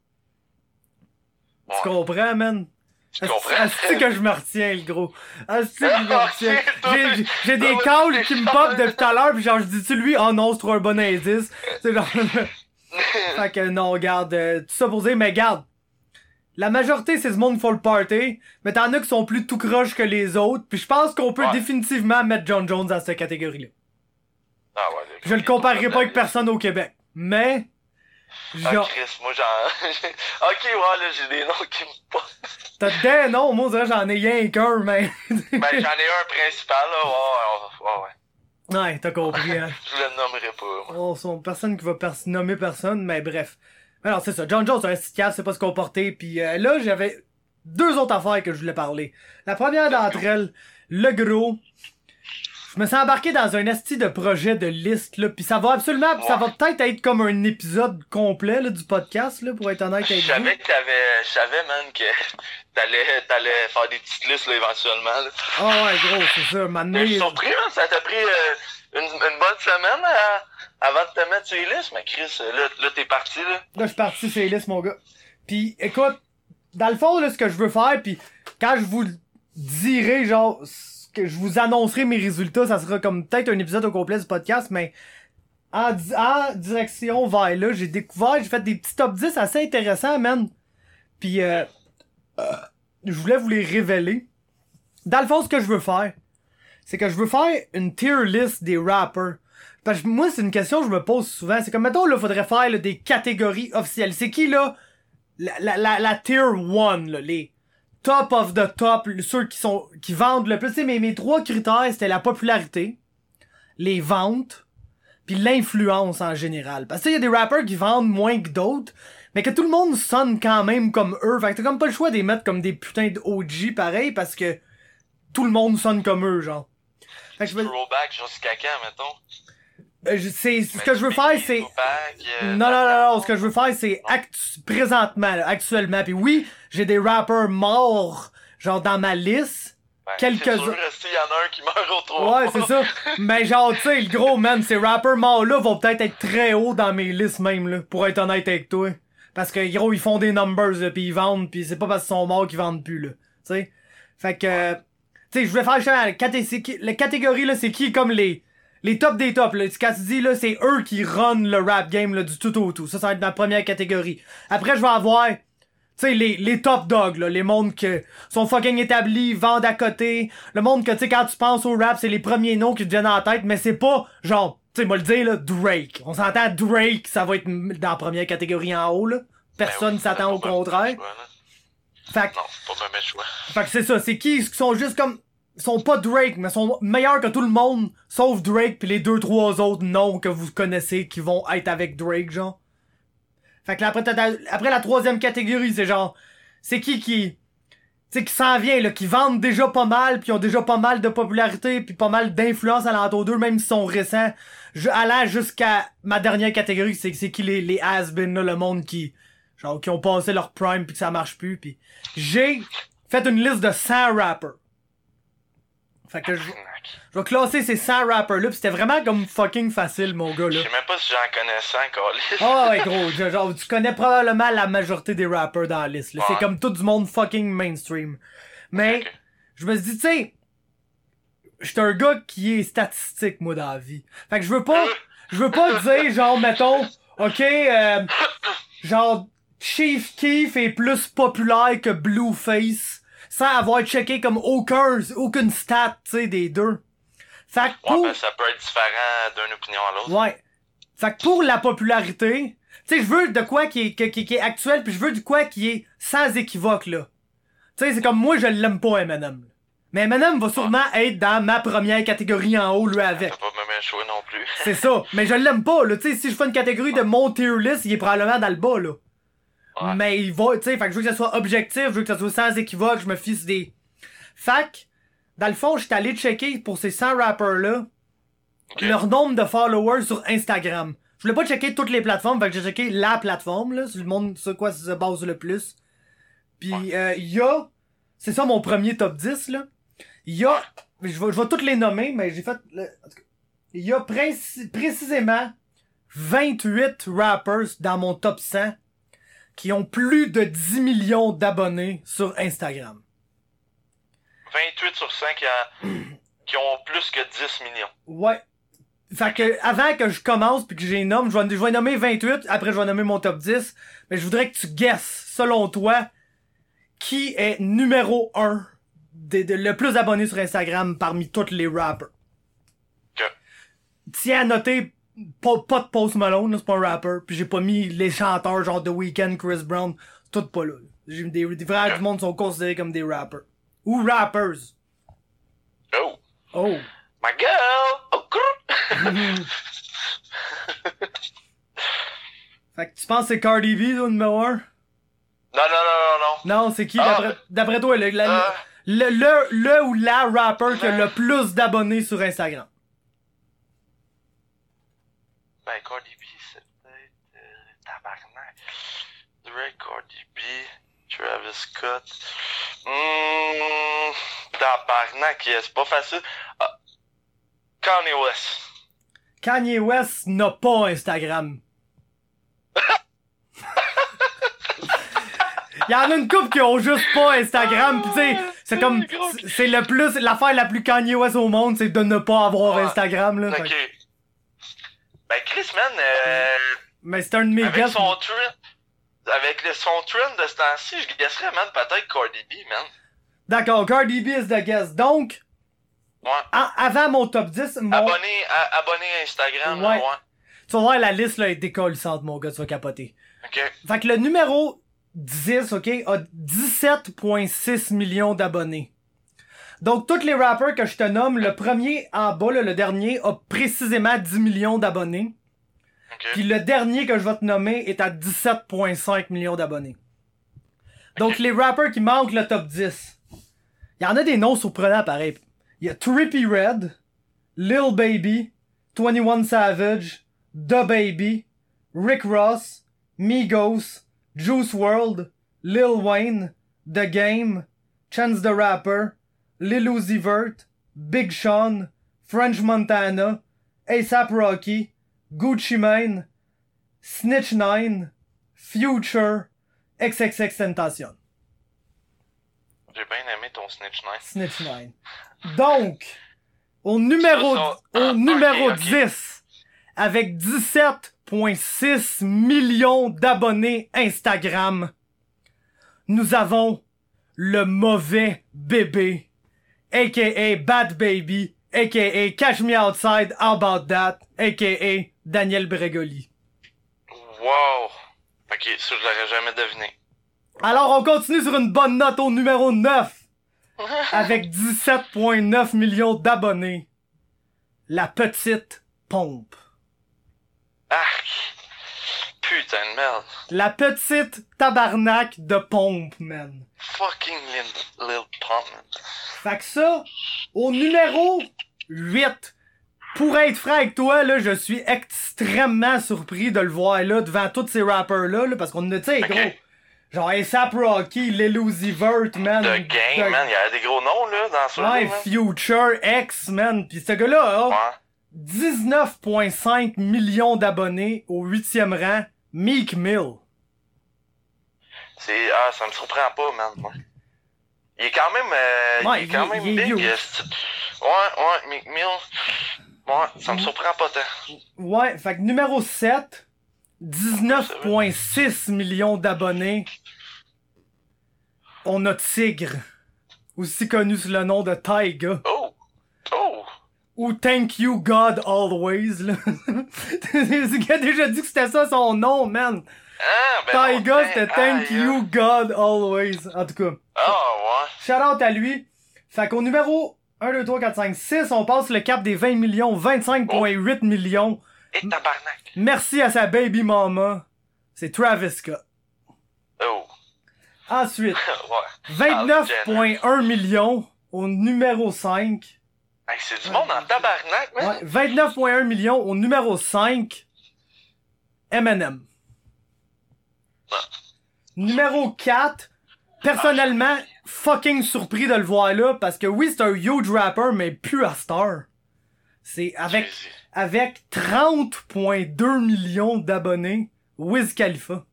Tu Ouais. comprends, man? Je comprends. Est-ce que je me retiens, le gros? Est-ce que je me Ah, retiens? ok, toi, J'ai- J'ai j'ai des toi, calls t'es qui me charmant. pop depuis tout à l'heure, pis genre, je dis-tu lui? Oh non, c'est trop un bon indice. C'est genre... Fait que non, regarde, euh, tout ça pour dire, mais garde. La majorité, c'est ce monde qui font le party, mais t'en as qui sont plus tout croche que les autres, puis je pense qu'on peut Ouais. définitivement mettre John Jones dans cette catégorie-là. Ah ouais, là, Je le comparerai pas avec personne au Québec, mais... Ah, Genre, Chris, moi j'en... ok, ouais, là, j'ai des noms qui me passent. t'as des noms, moi, on dirait que j'en ai rien qu'un, mais... Ben, j'en ai un principal, là, ouais, ouais, ouais. Ouais, t'as compris, hein. Je le nommerai pas, moi. Oh, sont personne qui va pers- nommer personne, mais bref. Alors, c'est ça. John Jones, c'est un petit cave, c'est pas se comporter. Puis euh, là, j'avais deux autres affaires que je voulais parler. La première d'entre elles, le gros. Je me suis embarqué dans un esti de projet de liste, là. Puis ça va absolument... Ça va peut-être être comme un épisode complet, là, du podcast, là, pour être honnête Je avec vous. savais que t'avais... Je savais, man, que t'allais, t'allais faire des petites listes, là, éventuellement, là. Ah ouais, gros, c'est ça. Je M'amener... suis surpris, man, ça t'a pris euh, une, une bonne semaine à- avant de te mettre sur les listes, mais Chris, là, là t'es parti, là. Là, je suis parti sur les listes, mon gars. Puis, écoute, dans le fond, là, ce que je veux faire, puis quand je vous dirai, genre, ce que je vous annoncerai mes résultats, ça sera comme peut-être un épisode au complet du podcast, mais en, di- en direction vers là, j'ai découvert, j'ai fait des petits top dix assez intéressants, man. Puis, euh, euh, je voulais vous les révéler. Dans le fond, ce que je veux faire, c'est que je veux faire une tier list des rappers. Parce que moi, c'est une question que je me pose souvent. C'est comme, mettons, là, faudrait faire là, des catégories officielles. C'est qui, là, la, la, la, la tier one, là, les top of the top, ceux qui sont qui vendent le plus. Tu sais, mes, mes trois critères, c'était la popularité, les ventes, puis l'influence en général. Parce que il y a des rappers qui vendent moins que d'autres, mais que tout le monde sonne quand même comme eux. Fait que t'as comme pas le choix de les mettre comme des putains de O G pareil, parce que tout le monde sonne comme eux, genre. Fait que je veux... Throwback jusqu'à quand, mettons? Euh, je- c'est, ce Mais que je veux tu faire, mets c'est... Throwback, euh, Non, non, non, non, ce que je veux faire, c'est actu- présentement, là, actuellement. Puis oui, j'ai des rappers morts, genre dans ma liste. ben, quelques- C'est sûr, s'il y en a un qui meurt au trois. Ouais, c'est ça. Mais genre, tu sais, le gros, man, ces rappers morts-là vont peut-être être très hauts dans mes listes même, là, pour être honnête avec toi. Parce que, gros, ils font des numbers, là, pis ils vendent, pis c'est pas parce qu'ils sont morts qu'ils vendent plus, là. Tu sais? Fait que, euh, tu sais, je vais faire justement, la, caté- c'est qui- la catégorie, là, c'est qui comme les... Les tops des tops, là. Quand tu dis, là, c'est eux qui run le rap game, là, du tout au tout. Ça, ça va être ma première catégorie. Après, je vais avoir, tu sais, les, les top dogs, là. Les mondes que sont fucking établis, vendent à côté. Le monde que, tu sais, quand tu penses au rap, c'est les premiers noms qui te viennent en tête, mais c'est pas, genre, tu sais, moi le dire, là, Drake. On s'entend, Drake, ça va être dans la première catégorie en haut, là. Personne Ben oui, s'attend au c'est pas contraire. le choix, là. Fait que, Non, c'est pas le même choix. fait que c'est ça, c'est qui qui sont juste comme... sont pas Drake, mais sont meilleurs que tout le monde, sauf Drake pis les deux, trois autres noms que vous connaissez qui vont être avec Drake, genre. Fait que là, après, t'as- après la troisième catégorie, c'est genre... C'est qui qui... Tu sais, qui s'en vient, là, qui vendent déjà pas mal, pis ont déjà pas mal de popularité, pis pas mal d'influence alentour d'eux, même s'ils sont récents. Je, allant jusqu'à ma dernière catégorie, c'est c'est qui les, les has-been, là, le monde qui... Genre, qui ont passé leur prime pis que ça marche plus, pis... J'ai fait une liste de cent rappers. Fait que je, je vais classer ces cent rappers-là, pis c'était vraiment comme fucking facile, mon gars, Je là. sais même pas si j'en connais cent, Calis. Ah ouais, gros, je- genre, tu connais probablement la majorité des rappers dans la liste, là. C'est Ouais. comme tout du monde fucking mainstream. Mais, Ok. je me suis dit, tu sais, j'étais un gars qui est statistique, moi, dans la vie. Fait que je veux pas, je veux pas dire, genre, mettons, ok, euh, genre, Chief Keef est plus populaire que Blueface, sans avoir checké comme aucun, aucune stat, tu sais, des deux. Fait que Ouais, pour... ben ça peut être différent d'une opinion à l'autre. Ouais. Fait que pour la popularité, tu sais, je veux de quoi qui est, qui, qui est actuel, puis je veux de quoi qui est sans équivoque, là. Tu sais, c'est comme moi, je l'aime pas, Eminem. Mais Eminem va sûrement être dans ma première catégorie en haut, lui, avec. T'as pas me même choix non plus. C'est ça. Mais je l'aime pas, là. Tu sais, si je fais une catégorie de mon tier list, il est probablement dans le bas, là. Ouais. Mais il va, tu sais, fait que je veux que ça soit objectif, je veux que ça soit sans équivoque, je me fie sur des... Fait que, dans le fond, j'étais allé checker pour ces cent rappers-là, Ok. leur nombre de followers sur Instagram. Je voulais pas checker toutes les plateformes, fait que j'ai checké la plateforme, là, sur le monde, sur quoi ça se base le plus. Pis, Ouais. euh, il y a... C'est ça mon premier top dix, là. Il y a... Je vais, je vais toutes les nommer, mais j'ai fait... le- en tout cas, il y a préci- précisément vingt-huit rappers dans mon top cent qui ont plus de dix millions d'abonnés sur Instagram. vingt-huit sur cent qui, a... qui ont plus que dix millions. Ouais. Fait que, avant que je commence pis que j'ai nomme, je vais, je vais nommer vingt-huit, après je vais nommer mon top dix, mais je voudrais que tu guesses, selon toi, qui est numéro un de, de- le plus abonné sur Instagram parmi tous les rappers. Ok. Tiens à noter, pas, pas de Post Malone, là, c'est pas un rapper, puis j'ai pas mis les chanteurs genre The Weeknd, Chris Brown, tout pas là. là. J'ai mis des, des vrais Ok. du monde sont considérés comme des rappers. Ou rappers. Oh! Oh. My girl! Oh, grrr. Fait que tu penses que c'est Cardi B, toi, numéro un? Non, non, non, non, non. Non, c'est qui Ah. d'après d'après toi le, la- Ah. le, le, le ou la rapper qui a le plus d'abonnés sur Instagram? Ben, Cardi B, c'est peut-être... Euh, tabarnak. Drake, Cardi B, Travis Scott... Hum... Tabarnak, c'est pas facile. Ah, Kanye West. Kanye West n'a pas Instagram. Il y en a une couple qui ont juste pas Instagram, pis tu sais, c'est comme, c'est- c'est le plus, l'affaire la plus Kanye West au monde, c'est de ne pas avoir Ouais. Instagram, là. Ok. Fait que- Ben, Chris, man, euh, mais c'est un de mes avec guests. son trend... Avec le, son trend de ce temps-ci, je guesserais, man, peut-être Cardi B, man. D'accord, Cardi B is the guest. Donc, Ouais. en- avant mon top dix, mon, Abonné, à, abonné à Instagram, là, Ouais. ouais. tu vas voir la liste, là, est décollissante, mon gars, tu vas capoter. Ok. Fait que le numéro dix, ok, a dix-sept virgule six millions d'abonnés. Donc, tous les rappers que je te nomme, le premier en bas, là, le dernier, a précisément dix millions d'abonnés. Ok. Puis le dernier que je vais te nommer est à dix-sept virgule cinq millions d'abonnés. Donc les rappers qui manquent le top dix. Il y en a des noms surprenants pareil. Il y a Trippie Redd, Lil Baby, twenty-one Savage, DaBaby, Rick Ross, Migos, Juice world, Lil Wayne, The Game, Chance the Rapper, Lil Uzi Vert, Big Sean, French Montana, A$AP Rocky, Gucci Mane, Snitch nine, Future, XXXTentacion. J'ai bien aimé ton Snitch nine. Snitch nine. Donc, au numéro, Ça, ça- au ah, numéro ok, ok. dix, avec dix-sept virgule six millions d'abonnés Instagram, nous avons le mauvais bébé, aka Bad Baby, aka Catch Me Outside, How About That, aka Daniel Bregoli. Wow! Ok, ça je l'aurais jamais deviné. Alors on continue sur une bonne note au numéro neuf, avec dix-sept virgule neuf millions d'abonnés. La petite pompe. Arc! Putain de merde. La petite tabarnak de pompe, man. Fucking Lil, Lil Pump, man. Fait que ça, au numéro huit, pour être franc avec toi, là, je suis extrêmement surpris de le voir là, devant tous ces rappers-là, là, parce qu'on a, tu sais, Ok. gros, genre A$AP Rocky, Lil Uzi Vert, man. The Game, The- man. Il y a des gros noms, là, dans ce Ouais, jeu, man. Future, X, man. Pis ce gars-là a Ouais. dix-neuf virgule cinq millions d'abonnés au huitième rang, Meek Mill. C'est, ah, ça me surprend pas, man. moi. Il est quand même, euh, Ouais, il est quand il- même il est big. huge. euh, c'est- Ouais, ouais, Meek Mill. Ouais, ça me surprend pas tant. Ouais, fait que numéro sept, dix-neuf virgule six millions d'abonnés. On a Tigre, aussi connu sous le nom de Tyga. Oh! Oh! Ou Thank You God Always, là. C'est qui a déjà dit que c'était ça son nom, man. Ah, ben. Tyga, non, c'était ben, Thank aïe, You hein. God Always. En tout cas, Ah, ouais. shout out à lui. Fait qu'au numéro un, deux, trois, quatre, cinq, six, on passe le cap des vingt millions, vingt-cinq virgule huit millions. Et tabarnak. Merci à sa baby mama. C'est Travis Scott. Oh. Ensuite, Ouais. vingt-neuf Ah, virgule un millions au numéro cinq. Hey, c'est du monde en tabarnak, man. Ouais, vingt-neuf virgule un millions au numéro cinq. Eminem. Ouais. Numéro quatre. Personnellement, fucking surpris de le voir là, parce que oui, c'est un huge rapper, mais plus à star. C'est avec, Jésus. avec trente virgule deux millions d'abonnés, Wiz Khalifa.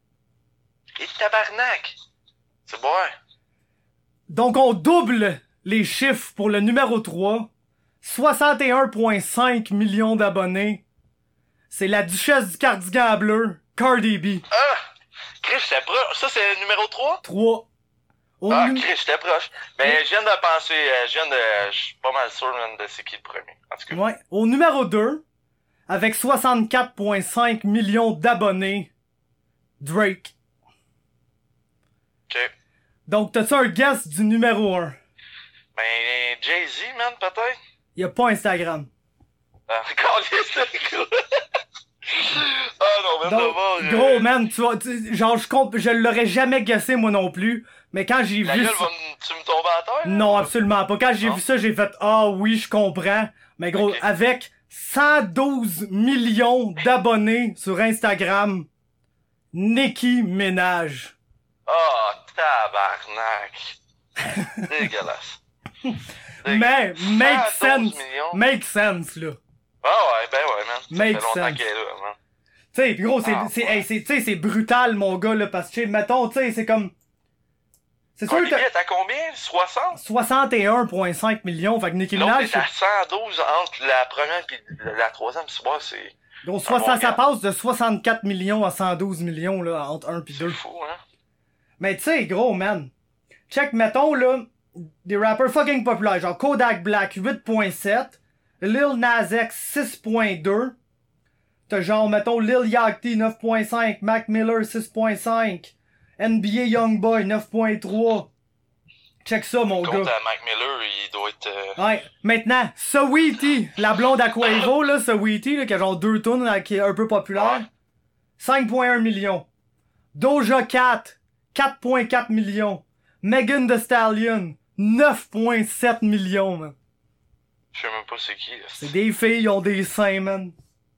Et tabarnak. C'est bon. Donc on double les chiffres pour le numéro trois. soixante et un virgule cinq millions d'abonnés. C'est la duchesse du cardigan bleu, Cardi B. Ah! Chris, j'étais proche. Ça, c'est le numéro trois? trois. Au Ah, nu- Chris, j'étais proche. Mais je viens de penser, euh, je viens de... Je suis pas mal sûr, man, de c'est qui le premier. En tout cas. Ouais. Au numéro deux, avec soixante-quatre virgule cinq millions d'abonnés, Drake. Ok. Donc t'as-tu un guess du numéro un? Ben, Jay-Z, man, peut-être? Y a pas Instagram. Ah, câlisse, le gros. Ah non, même Donc, d'abord... euh, gros man, tu vois, tu- genre je comp- je l'aurais jamais guessé moi non plus, mais quand j'ai La vu gueule ça- va me... Tu me tombes à terre? Non, absolument pas. Quand j'ai Non? vu ça, j'ai fait ah oui, je comprends. Mais gros, Ok. avec cent douze millions d'abonnés sur Instagram, Nicki Minaj. Ah, tabarnak. Dégueulasse. Mais make cent douze sense. millions. Make sense là. Ah ouais, ben ouais, man. Ça Make fait longtemps sense. qu'elle est là, man. Tu sais, pis gros, c'est Ah, c'est ouais. hey, c'est tu sais, c'est brutal mon gars là parce que tu sais, mettons, tu sais, c'est comme c'est sûr Cardi que B, t'as t'as combien? soixante? soixante et un virgule cinq millions, fait que Nicki L'autre Minaj, est à cent douze entre la première et la troisième. C'est bon, c'est gros, Ah, soixante bon, ça regarde. passe de soixante-quatre millions à cent douze millions là entre un puis c'est deux. fou, hein? Mais tu sais, gros, man. Check, mettons, là, des rappers fucking populaires, genre Kodak Black, huit virgule sept, Lil Nas X, six virgule deux, t'as genre, mettons, Lil Yachty, neuf virgule cinq, Mac Miller, six virgule cinq, N B A Youngboy, neuf virgule trois, Check ça, mon Contre gars. à Mac Miller, il doit être... Euh... Ouais, maintenant, Saweetie, la blonde à Quavo, là, Saweetie, là, qui a genre deux tunes, là, qui est un peu populaire. Ouais. cinq virgule un millions. Doja Cat, quatre virgule quatre millions. Megan Thee Stallion, neuf virgule sept millions, man. Je sais même pas c'est qui. C'est des filles, ils ont des seins, man.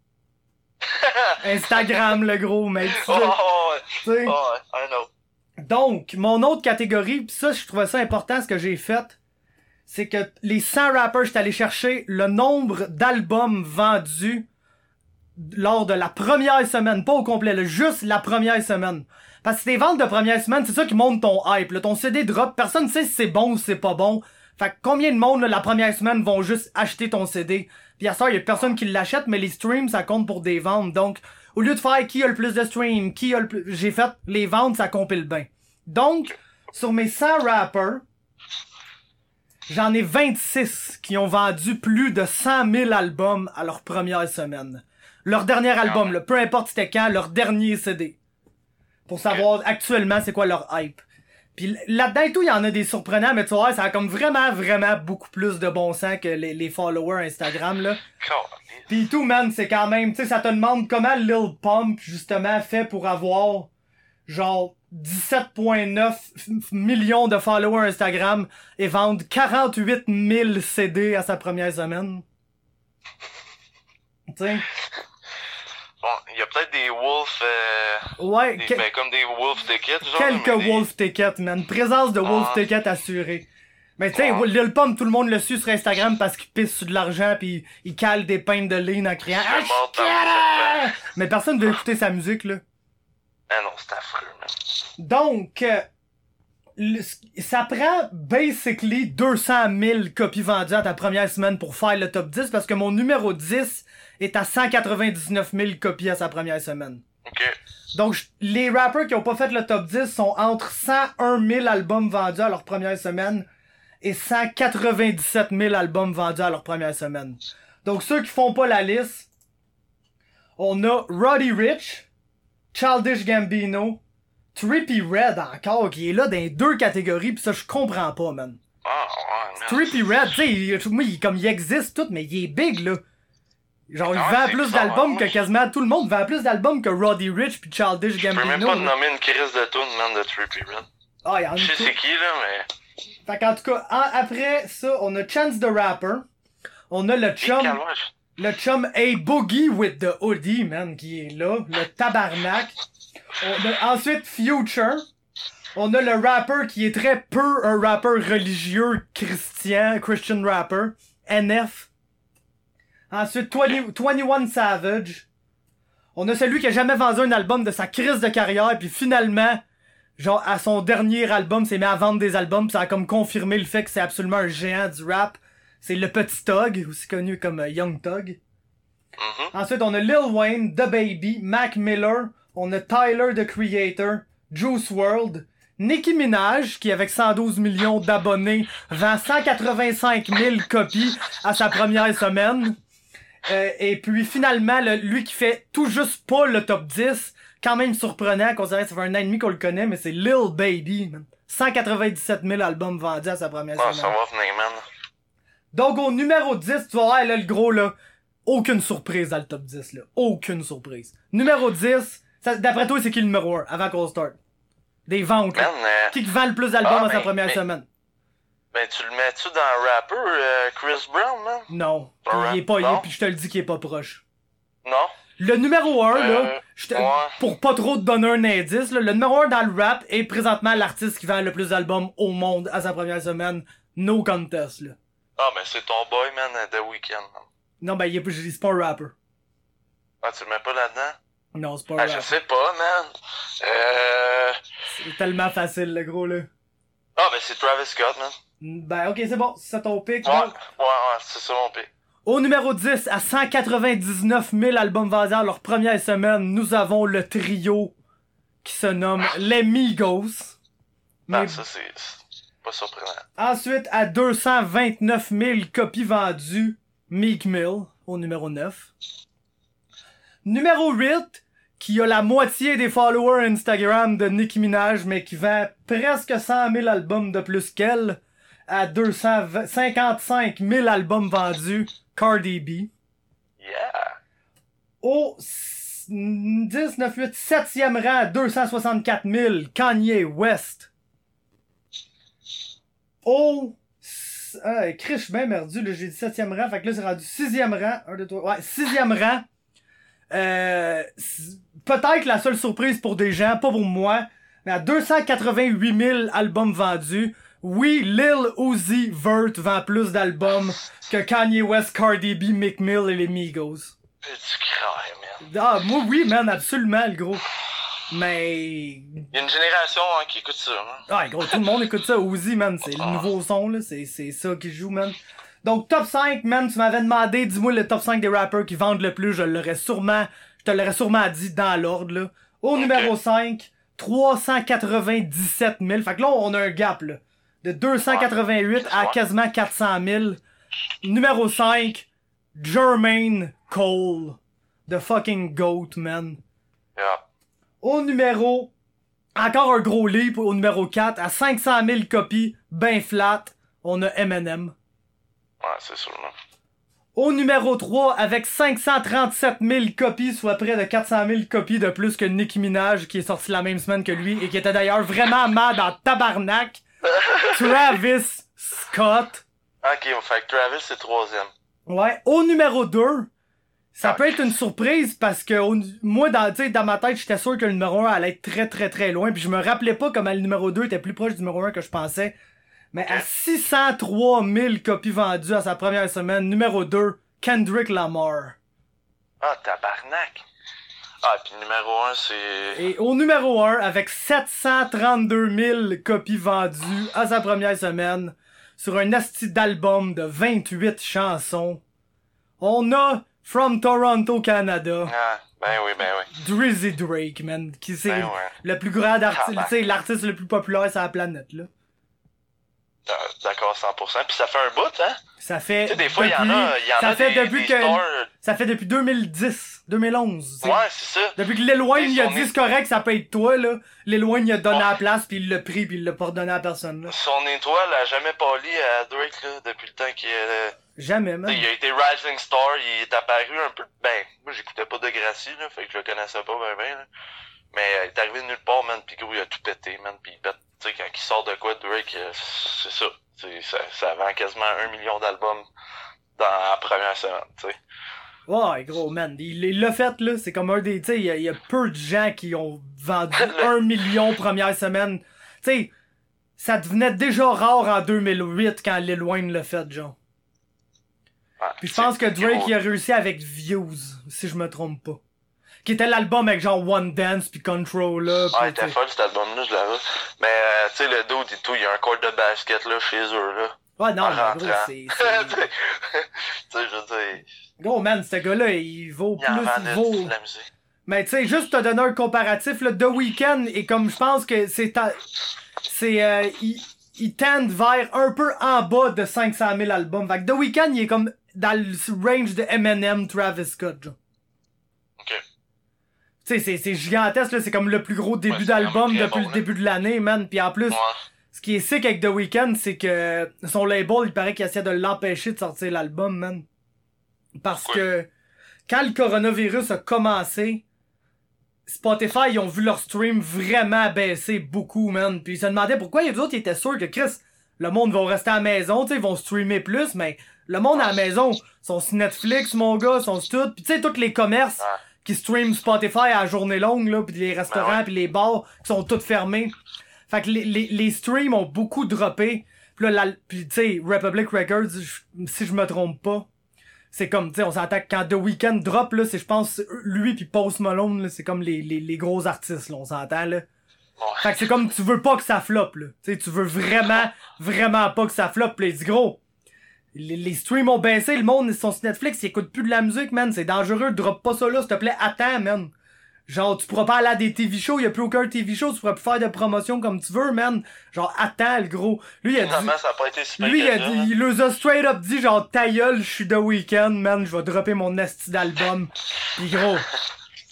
Instagram, le gros, mec. Tu Oh, sais. oh, Tu sais. oh, I know. Donc, mon autre catégorie, pis ça, je trouvais ça important, ce que j'ai fait, c'est que les cent rappers, j'étais allé chercher le nombre d'albums vendus lors de la première semaine, pas au complet, là, juste la première semaine. Parce que tes ventes de première semaine, c'est ça qui monte ton hype, là. Ton C D drop, personne ne sait si c'est bon ou si c'est pas bon. Fait que combien de monde, là, la première semaine, vont juste acheter ton C D? Puis à ça, il y a personne qui l'achète, mais les streams, ça compte pour des ventes. Donc, au lieu de faire qui a le plus de streams, qui a le plus... J'ai fait les ventes, ça compile bien. Donc, sur mes cent rappers, j'en ai vingt-six qui ont vendu plus de cent mille albums à leur première semaine. Leur dernier album, là, peu importe c'était quand, leur dernier C D. Pour savoir actuellement c'est quoi leur hype. Puis là-dedans et tout, il y en a des surprenants, mais tu vois, ça a comme vraiment, vraiment beaucoup plus de bon sens que les, les followers Instagram, là. Pis tout, man, c'est quand même, tu sais, ça te demande comment Lil Pump, justement, fait pour avoir, genre, dix-sept virgule neuf millions de followers Instagram et vendre quarante-huit mille C D à sa première semaine. Tu sais. Bon, il y a peut-être des Wolf... Euh, Ouais, des, que- ben, comme des Wolf tickets, genre. quelques mais des- Wolf Tickets, man. Présence de Wolf Ah. Tickets assurée. Mais tu sais, Ah. Lil Pump, tout le monde le suit sur Instagram parce qu'il pisse sur de l'argent pis il cale des pintes de ligne en criant Je suis mort dans Ah, le mais personne veut écouter sa musique, là. Ah non, c'est affreux, man. Donc, euh, le- ça prend basically deux cent mille copies vendues à ta première semaine pour faire le top dix parce que mon numéro dix est à cent quatre-vingt-dix-neuf mille copies à sa première semaine. Ok. Donc, je- les rappers qui ont pas fait le top dix sont entre cent un mille albums vendus à leur première semaine et cent quatre-vingt-dix-sept mille albums vendus à leur première semaine. Donc, ceux qui font pas la liste, on a Roddy Ricch, Childish Gambino, Trippie Redd encore, qui est là dans les deux catégories, pis ça, je comprends pas, man. Ah, ouais, man. Trippie Redd, tu sais, il- moi, il- comme il existe tout, mais il est big, là. Genre, il Ah, vend c'est plus bizarre, d'albums moi, que je- quasiment tout le monde vend plus d'albums que Roddy Ricch pis Childish Je peux Gambino. même pas te là. nommer une crise de tune, man, de Trippie Redd. Ah, il y en a Je sais tout. c'est qui, là, mais... Fait qu'en tout cas, en- après ça, on a Chance the Rapper. On a le Hey, chum, calvaire. le chum A Boogie with the Hoodie, man, qui est là. Le tabarnak. On a ensuite Future. On a le rapper qui est très peu un rapper religieux chrétien, Christian rapper. N F. Ensuite, vingt, vingt et un Savage. On a celui qui a jamais vendu un album de sa crise de carrière, puis finalement, genre, à son dernier album, s'est mis à vendre des albums, pis ça a comme confirmé le fait que c'est absolument un géant du rap. C'est le Petit Thug, aussi connu comme euh, Young Thug. Mhm. Ensuite, on a Lil Wayne, The Baby, Mac Miller, on a Tyler, The Creator, Juice world, Nicki Minaj, qui avec cent douze millions d'abonnés, vend cent quatre-vingt-cinq mille copies à sa première semaine. Euh, et puis finalement, le- lui qui fait tout juste pas le top dix, quand même surprenant, considérant que ça fait un an et demi qu'on le connaît, mais c'est Lil Baby, man. cent quatre-vingt-dix-sept mille albums vendus à sa première Ah, semaine. ça va venir, man. Donc au numéro dix, tu vas voir là le gros là, aucune surprise dans le top dix là, aucune surprise. Numéro dix, ça, d'après toi c'est qui le numéro un avant qu'on start? Des ventes là. Man, euh, Qui qui vend le plus d'albums Ah, à sa mais- première mais- semaine? ben, tu le mets-tu dans rapper, euh, Chris Brown, man? Non, Alright. il est pas, il est- Non? puis je te le dis qu'il est pas proche. Non? Le numéro un Euh, là, je te- ouais. pour pas trop te donner un indice, là, le numéro un dans le rap est présentement l'artiste qui vend le plus d'albums au monde à sa première semaine. No contest là. Ah, ben, c'est ton boy, man, euh, The Weeknd, man. Non ben il est, c'est pas un rapper. Ah, tu le mets pas là-dedans? Non c'est pas un Ah, je rapper. sais pas, man. Euh... C'est tellement facile le gros là. Ah, ben, c'est Travis Scott, man. Ben ok c'est bon, c'est ça ton pic. Ouais, là. ouais, ouais, c'est ça mon pic. Au numéro dix, à cent quatre-vingt-dix-neuf mille albums vendus à leur première semaine, nous avons le trio qui se nomme les Migos. Ah, Mais ça, c'est c'est pas surprenant. ensuite, à deux cent vingt-neuf mille copies vendues, Meek Mill, au numéro neuf. Numéro huit, qui a la moitié des followers Instagram de Nicki Minaj, mais qui vend presque cent mille albums de plus qu'elle, à deux cent cinquante-cinq mille albums vendus, Cardi B. Yeah! Au dix, neuf, huit, septième rang, deux cent soixante-quatre mille, Kanye West. Au... Ah, Chris, je suis bien merdu, là, j'ai dit septième rang, fait que là, c'est rendu sixième rang. un, deux, trois, ouais, sixième rang. Euh, peut-être la seule surprise pour des gens, pas pour moi, mais à deux cent quatre-vingt-huit mille albums vendus, oui, Lil Uzi Vert vend plus d'albums que Kanye West, Cardi B, Meek Mill et les Migos. Petit craille, man. Ah, moi, oui, man, absolument, le gros. Mais... Il y a une génération hein, qui écoute ça, hein. Ah, gros, tout le monde écoute ça. Uzi, man, c'est le nouveau son, là. C'est, c'est ça qui joue, man. Donc, top cinq, man, tu m'avais demandé, dis-moi le top cinq des rappers qui vendent le plus. Je l'aurais sûrement, je te l'aurais sûrement dit dans l'ordre, là. Au okay. Numéro cinq, trois cent quatre-vingt-dix-sept mille. Fait que là, on a un gap, là. De deux cent quatre-vingt-huit à quasiment quatre cent mille. Numéro cinq, Jermaine Cole. The fucking GOAT, man. Yeah. Au numéro... Encore un gros leap au numéro quatre. À cinq cent mille copies, ben flat, on a Eminem. Ouais, c'est sûr, là. Au numéro trois, avec cinq cent trente-sept mille copies, soit près de quatre cent mille copies de plus que Nicki Minaj, qui est sorti la même semaine que lui, et qui était d'ailleurs vraiment mad en tabarnak. Travis Scott. Ok, fait que Travis, c'est troisième. Ouais. Au numéro deux, ça ah. peut être une surprise parce que au, moi, dans, dans ma tête, j'étais sûr que le numéro un allait être très très très loin, puis je me rappelais pas comment le numéro deux était plus proche du numéro un que je pensais. Mais okay. À six cent trois mille copies vendues à sa première semaine, numéro deux, Kendrick Lamar. Ah, tabarnak! Ah, puis numéro un, c'est... Et au numéro un, avec sept cent trente-deux mille copies vendues à sa première semaine, sur un asti d'album de vingt-huit chansons, on a From Toronto, Canada. Ah, ben oui, ben oui. Drizzy Drake, man, qui c'est ben ouais. le plus grand artiste, tu sais, l'artiste le plus populaire sur la planète, là. D'accord, cent pour cent. Puis ça fait un bout, hein? Ça fait. Tu sais, des fois, il y en a, y en ça a fait des, depuis des que, stars... Ça fait depuis deux mille dix, deux mille onze. Ouais, c'est ça. Depuis que Lil Wayne, il a dit est... c'est correct, ça peut être toi, là. Lil Wayne, il a donné ouais. la place, puis il l'a pris, puis il l'a pas redonné à personne, là. Son étoile a jamais pâli à Drake, là, depuis le temps qu'il est... Jamais, man. Il a été Rising Star, il est apparu un peu... Ben, moi, j'écoutais pas de Gracie, là, fait que je le connaissais pas ben ben, là. Mais il est arrivé de nulle part, man, pis gros, il a tout pété, man, pis il pète. Tu sais, quand il sort de quoi, Drake, c'est ça. Ça, ça vend quasiment un million d'albums dans la première semaine, tu sais. Ouais, gros, man. Il l'a fait, là. C'est comme un des... Tu sais, il y, y a peu de gens qui ont vendu un million première semaine. Tu sais, ça devenait déjà rare en deux mille huit quand Lil Wayne l'a fait, genre. Ouais, puis je pense que Drake, gros. Il a réussi avec Views, si je me trompe pas. Qui était l'album avec genre One Dance pis Control, là. Ouais, c'était folle cet album-là, je l'avais. Mais, euh, tu sais, le dude et tout, il y a un court de basket, là, chez eux, là. Ouais, non, mais gros, c'est... tu sais, je veux dire... Gros, man, ce gars-là, il vaut il plus, il vaut... la musique. Mais, tu sais, juste te donner un comparatif, là, The Weeknd, et comme je pense que c'est... Ta... C'est, euh, il... il tend vers un peu en bas de cinq cent mille albums. Fait que The Weeknd, il est comme dans le range de Eminem, Travis Scott, genre. Ok. Tu sais, c'est, c'est gigantesque, là, c'est comme le plus gros début ouais, d'album depuis bon, le début de l'année, man. Puis en plus, ouais. Ce qui est sick avec The Weeknd, c'est que son label, il paraît qu'il essaie de l'empêcher de sortir l'album, man. Parce ouais. que quand le coronavirus a commencé, Spotify, ils ont vu leur stream vraiment baisser beaucoup, man. Puis ils se demandaient pourquoi les autres ils étaient sûrs que Chris, le monde va rester à la maison, tu sais, ils vont streamer plus, mais le monde à la maison, sont sur Netflix, mon gars, sont sur tout. Puis tu sais, tous les commerces ouais. qui streament Spotify à la journée longue, là, puis les restaurants, ben ouais. puis les bars qui sont tous fermés. Fait que les, les, les streams ont beaucoup droppé. Puis là, puis tu sais, Republic Records, si je me trompe pas, c'est comme, tu sais, on s'entend que quand The Weeknd drop, là, c'est, je pense, lui pis Post Malone, là, c'est comme les, les, les gros artistes, là, on s'entend, là. Fait que c'est comme, tu veux pas que ça floppe, là. Tu sais, tu veux vraiment, vraiment pas que ça floppe, là. Il dit, gros, les, les streams ont baissé, le monde, ils sont sur Netflix, ils écoutent plus de la musique, man. C'est dangereux, drop pas ça là, s'il te plaît, attends, man. Genre, tu pourras pas aller à des T V shows, y a plus aucun T V show, tu pourras plus faire de promotion comme tu veux, man. Genre, attends, le gros. Lui, il a dit... ça a pas été super lui, il a ça, dit, il nous a straight up dit, genre, ta gueule, je suis The Weeknd, man, je vais dropper mon esti d'album. Pis gros,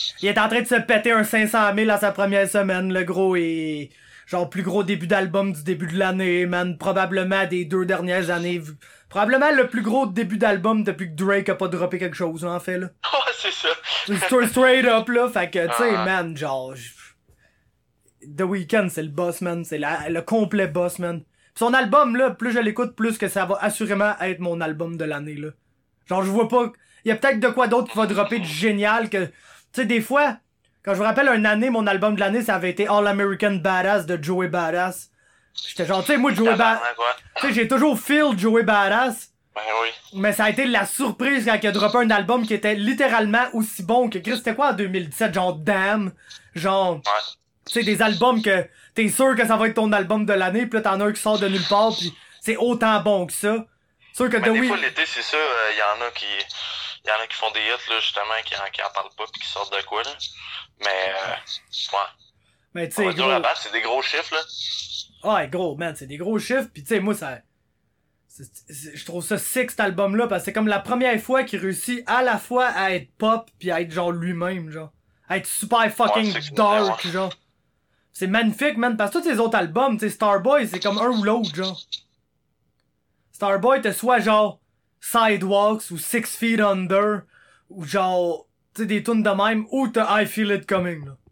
Il est en train de se péter un cinq cent mille à sa première semaine, le gros, et... Genre, plus gros début d'album du début de l'année, man. Probablement des deux dernières années. Probablement le plus gros début d'album depuis que Drake a pas droppé quelque chose, là, en fait, là. Ouais, c'est ça. Straight, straight up, là. Fait que, tu sais, Ah. man, genre... j- The Weeknd, c'est le boss, man. C'est la- le complet boss, man. Pis son album, là, plus je l'écoute, plus que ça va assurément être mon album de l'année, là. Genre, je vois pas... Il y a peut-être de quoi d'autre qui va dropper de génial que... Tu sais, des fois... Quand je me rappelle une année, mon album de l'année, ça avait été All American Badass de Joey Badass. J'étais genre, tu sais, moi, Joey Badass... Tabarnak, ouais. Tu sais, j'ai toujours feel Joey Badass, Ben oui. mais ça a été la surprise quand il a droppé un album qui était littéralement aussi bon que Chris, c'était quoi en deux mille dix-sept? Genre, Damn. Genre, Ouais. tu sais, des albums que t'es sûr que ça va être ton album de l'année, pis là, t'en as un qui sort de nulle part, pis c'est autant bon que ça. Sûr que Mais The des Week- fois, l'été, c'est ça, il y en a qui... Il y en a qui font des hits, là, justement, qui en, qui en parlent pas pis qui sortent de quoi, là. Mais, euh, ouais. Mais tu On sais, va dire gros... la battre, c'est des gros chiffres, là. Ouais, gros, man, c'est des gros chiffres, pis tu sais, moi, ça... c'est- c'est- Je trouve ça sick, cet album-là, parce que c'est comme la première fois qu'il réussit à la fois à être pop pis à être genre lui-même, genre. À être super fucking Ouais, c'est dark, ouais. genre. C'est magnifique, man, parce que tous ces autres albums, tu sais, Starboy, c'est comme un ou l'autre, genre. Starboy, t'as soit genre Sidewalks ou Six Feet Under, ou genre, tu sais, des tunes de même, ou t'as I Feel It Coming, là.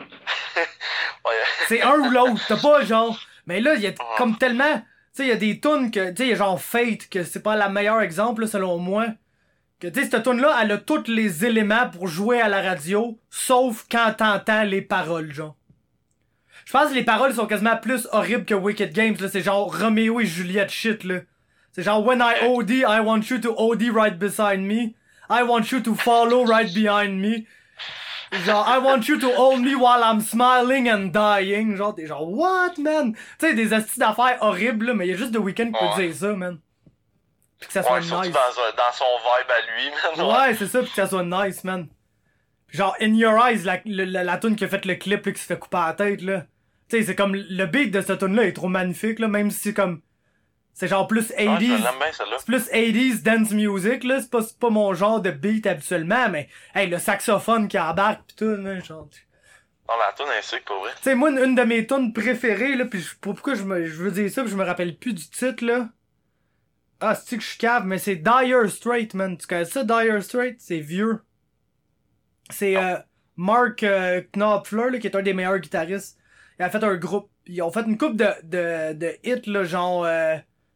Ouais. C'est un ou l'autre, t'as pas genre... Mais là, il y a comme tellement... Tu sais, il y a des tunes que... Tu sais, il y a genre Fate, que c'est pas la meilleure exemple, là, selon moi. Que, tu sais, cette tune-là, elle a tous les éléments pour jouer à la radio, sauf quand t'entends les paroles, genre. Je pense que les paroles sont quasiment plus horribles que Wicked Games, là. C'est genre Roméo et Juliette shit, là. C'est genre When I O D, I want you to O D right beside me. I want you to follow right behind me. Genre, I want you to hold me while I'm smiling and dying. Genre, t'es genre, what, man? Tu sais, des astuces d'affaires horribles, là, mais il y a juste The Weeknd qui peut Ouais. dire ça, man. Pis que ça soit Ouais, surtout nice. dans, un- dans son vibe à lui, man. Ouais, c'est ça, pis que ça soit nice, man. Genre, In Your Eyes, la, la, la, la tune qui a fait le clip, là, qui se fait couper la tête, là. Tu sais, c'est comme, le beat de cette tune-là est trop magnifique, là, même si c'est comme... C'est genre plus Ouais, je eighties. l'aime bien, celle-là. C'est plus eighties dance music, là. C'est pas, c'est pas mon genre de beat habituellement, mais, hey, le saxophone qui embarque pis tout, là, genre... Non, la toune est sick, pour vrai. Tu sais, moi, une, une de mes tunes préférées, là, pis je- pour- pourquoi je, me, je veux dire ça, pis je me rappelle plus du titre, là. Ah, c'est-tu que je suis cave, mais c'est Dire Straits, man. Tu connais ça, Dire Straits? C'est vieux. C'est euh, Mark euh, Knopfler, là, qui est un des meilleurs guitaristes. Il a fait un groupe. Ils ont fait une coupe de, de, de hits, là, genre... Euh,